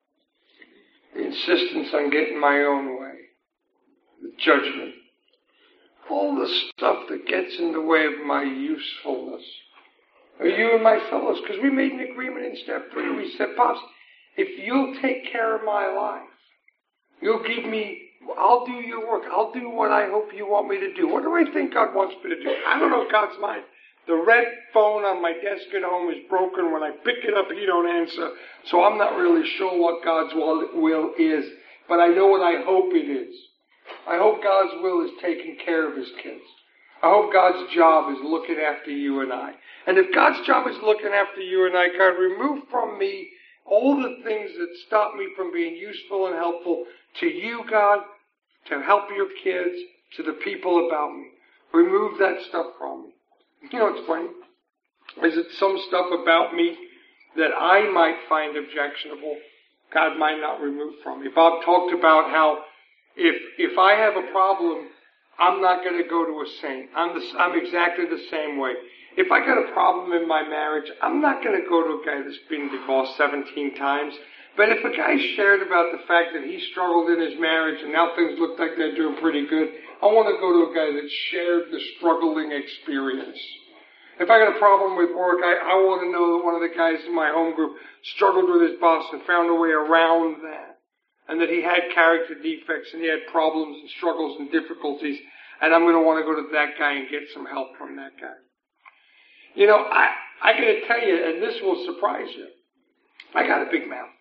the insistence on getting my own way, the judgment, all the stuff that gets in the way of my usefulness. Are you and my fellows? Because we made an agreement in step 3. We said, Pops, if you'll take care of my life, you'll give me, I'll do your work. I'll do what I hope you want me to do. What do I think God wants me to do? I don't know God's mind. The red phone on my desk at home is broken. When I pick it up, he don't answer. So I'm not really sure what God's will is. But I know what I hope it is. I hope God's will is taking care of his kids. I hope God's job is looking after you and I. And if God's job is looking after you and I, God, remove from me all the things that stop me from being useful and helpful to you, God, to help your kids, to the people about me. Remove that stuff from me. You know what's funny? Is it some stuff about me that I might find objectionable, God might not remove from me. Bob talked about how if I have a problem, I'm not going to go to a saint. I'm exactly the same way. If I got a problem in my marriage, I'm not going to go to a guy that's been divorced 17 times. But if a guy shared about the fact that he struggled in his marriage and now things look like they're doing pretty good, I want to go to a guy that shared the struggling experience. If I got a problem with work, I want to know that one of the guys in my home group struggled with his boss and found a way around that. And that he had character defects and he had problems and struggles and difficulties. And I'm going to want to go to that guy and get some help from that guy. You know, I got to tell you, and this will surprise you, I got a big mouth.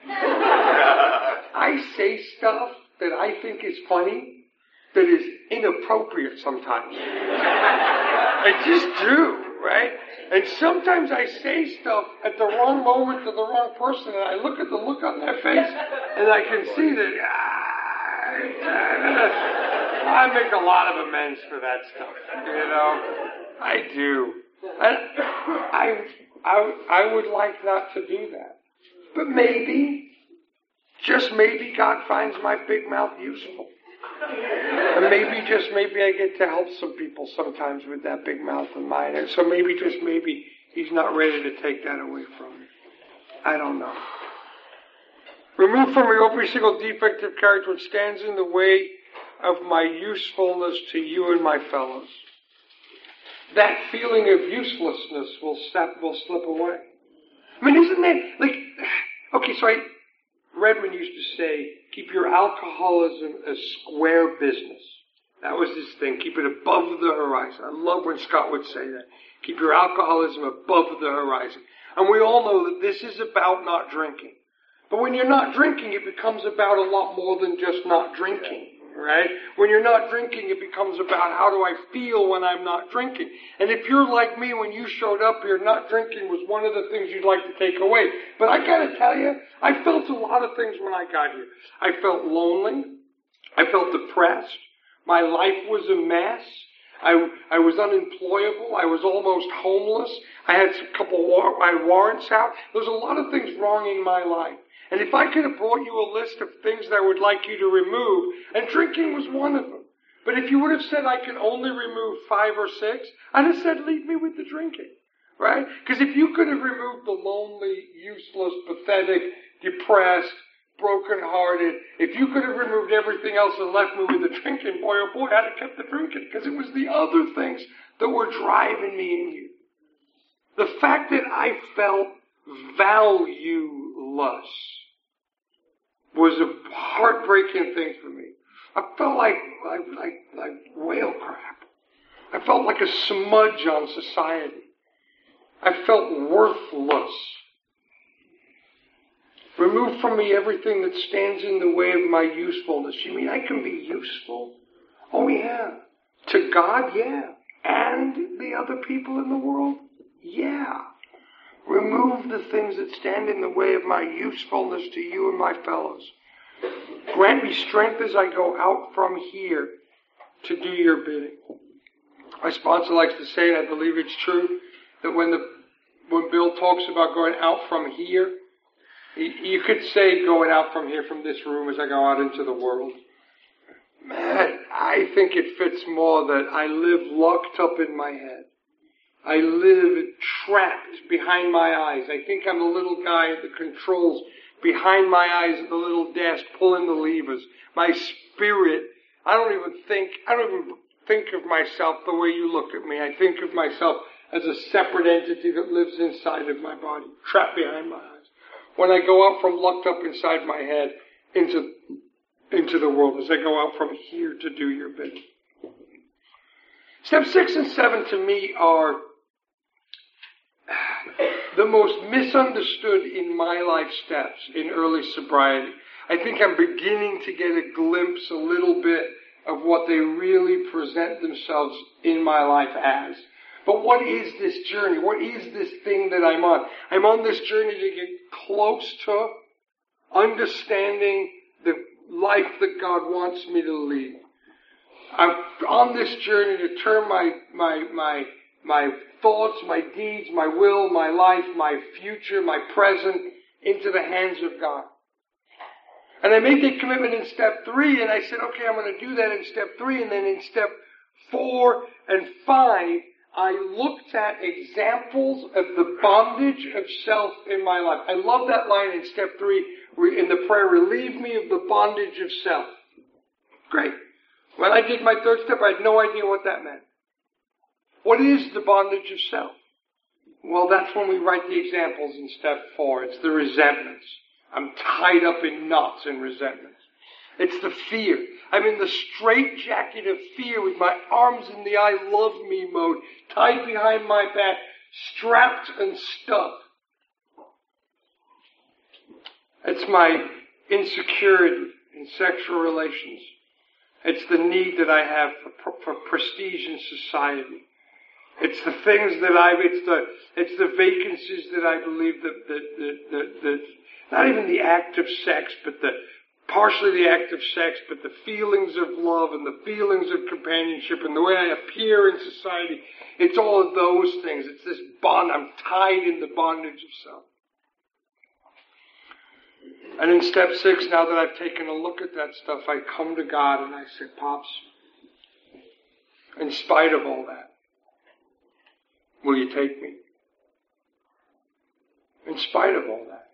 I say stuff that I think is funny, that is inappropriate sometimes. I just do, right? And sometimes I say stuff at the wrong moment to the wrong person, and I look at the look on their face, and I can see that I make a lot of amends for that stuff. You know, I do. And I would like not to do that. But maybe, just maybe, God finds my big mouth useful. And maybe, just maybe, I get to help some people sometimes with that big mouth of mine. And so maybe, just maybe, he's not ready to take that away from me. I don't know. Remove from me every single defect of character which stands in the way of my usefulness to you and my fellows. That feeling of uselessness will slip away. I mean, isn't that, like, okay, so Redmond used to say, keep your alcoholism a square business. That was his thing. Keep it above the horizon. I love when Scott would say that. Keep your alcoholism above the horizon. And we all know that this is about not drinking. But when you're not drinking, it becomes about a lot more than just not drinking. Right? When you're not drinking, it becomes about how do I feel when I'm not drinking. And if you're like me, when you showed up here, not drinking was one of the things you'd like to take away. But I gotta tell you, I felt a lot of things when I got here. I felt lonely. I felt depressed. My life was a mess. I was unemployable. I was almost homeless. I had I had warrants out. There was a lot of things wrong in my life. And if I could have brought you a list of things that I would like you to remove, and drinking was one of them. But if you would have said I could only remove 5 or 6, I'd have said leave me with the drinking. Right? Because if you could have removed the lonely, useless, pathetic, depressed, broken-hearted, if you could have removed everything else and left me with the drinking, boy, oh boy, I'd have kept the drinking. Because it was the other things that were driving me in you. The fact that I felt valueless was a heartbreaking thing for me. I felt like whale crap. I felt like a smudge on society. I felt worthless. Remove from me everything that stands in the way of my usefulness. You mean I can be useful? Oh yeah. To God, yeah. And the other people in the world? Yeah. Remove the things that stand in the way of my usefulness to you and my fellows. Grant me strength as I go out from here to do your bidding. My sponsor likes to say, and I believe it's true, that when when Bill talks about going out from here, you could say going out from here, from this room, as I go out into the world. Man, I think it fits more that I live locked up in my head. I live trapped behind my eyes. I think I'm the little guy at the controls behind my eyes at the little desk pulling the levers. My spirit, I don't even think of myself the way you look at me. I think of myself as a separate entity that lives inside of my body, trapped behind my eyes. When I go out from locked up inside my head into the world, as I go out from here to do your bidding. Step 6 and 7 to me are the most misunderstood in my life steps in early sobriety. I think I'm beginning to get a glimpse a little bit of what they really present themselves in my life as. But what is this journey? What is this thing that I'm on? I'm on this journey to get close to understanding the life that God wants me to lead. I'm on this journey to turn my thoughts, my deeds, my will, my life, my future, my present into the hands of God. And I made that commitment in step 3, and I said, okay, I'm going to do that in step 3, and then in step 4 and 5, I looked at examples of the bondage of self in my life. I love that line in step 3, in the prayer, relieve me of the bondage of self. Great. When I did my 3rd step, I had no idea what that meant. What is the bondage of self? Well, that's when we write the examples in step 4. It's the resentments. I'm tied up in knots and resentments. It's the fear. I'm in the straitjacket of fear with my arms in the I love me mode, tied behind my back, strapped and stuck. It's my insecurity in sexual relations. It's the need that I have for prestige in society. It's the things that it's the vacancies that I believe that not even the act of sex, but partially the act of sex, but the feelings of love and the feelings of companionship and the way I appear in society. It's all of those things. It's this bond. I'm tied in the bondage of self. And in step 6, now that I've taken a look at that stuff, I come to God and I say, Pops, in spite of all that, will you take me? In spite of all that,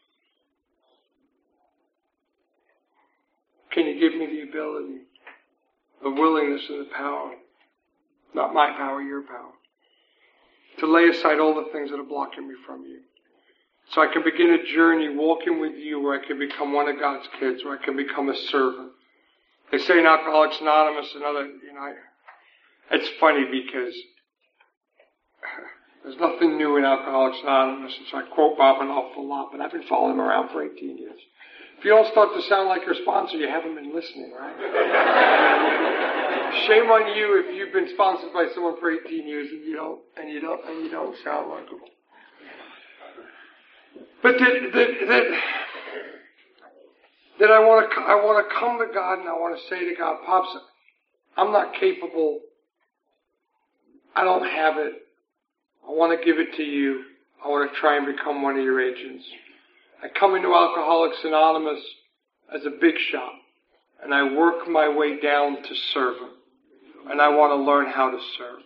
can you give me the ability, the willingness and the power, not my power, your power, to lay aside all the things that are blocking me from you? So I can begin a journey walking with you where I can become one of God's kids, where I can become a servant. They say in Alcoholics Anonymous and other, it's funny because there's nothing new in Alcoholics Anonymous, and so I quote Bob an awful lot, but I've been following him around for 18 years. If you don't start to sound like your sponsor, you haven't been listening, right? Shame on you if you've been sponsored by someone for 18 years and you don't sound like them. But that I want to come to God and I want to say to God, Pops, I'm not capable. I don't have it. I want to give it to you. I want to try and become one of your agents. I come into Alcoholics Anonymous as a big shot, and I work my way down to serving, and I want to learn how to serve.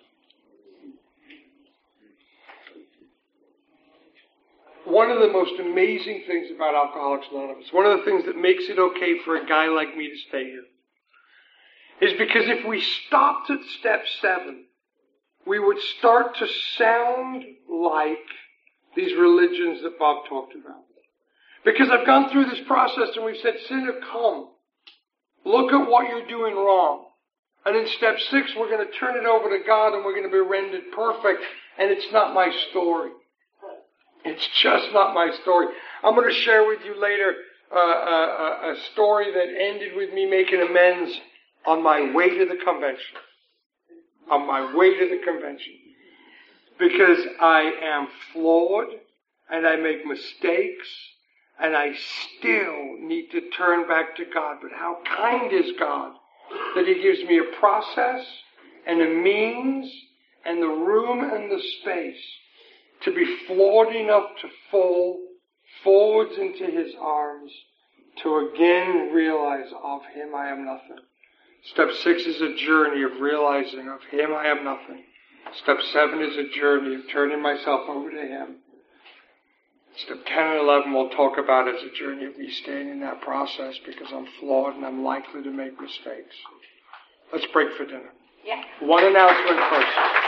One of the most amazing things about Alcoholics Anonymous, one of the things that makes it okay for a guy like me to stay here, is because if we stopped at step 7, we would start to sound like these religions that Bob talked about. Because I've gone through this process and we've said, sinner, come. Look at what you're doing wrong. And in step 6, we're going to turn it over to God and we're going to be rendered perfect. And it's not my story. It's just not my story. I'm going to share with you later a story that ended with me making amends on my way to the convention. On my way to the convention. Because I am flawed and I make mistakes and I still need to turn back to God. But how kind is God that He gives me a process and a means and the room and the space to be flawed enough to fall forwards into his arms, to again realize of him I am nothing. Step 6 is a journey of realizing of him I am nothing. Step 7 is a journey of turning myself over to him. Step 10 and 11 we'll talk about as a journey of me staying in that process because I'm flawed and I'm likely to make mistakes. Let's break for dinner. Yeah. One announcement first.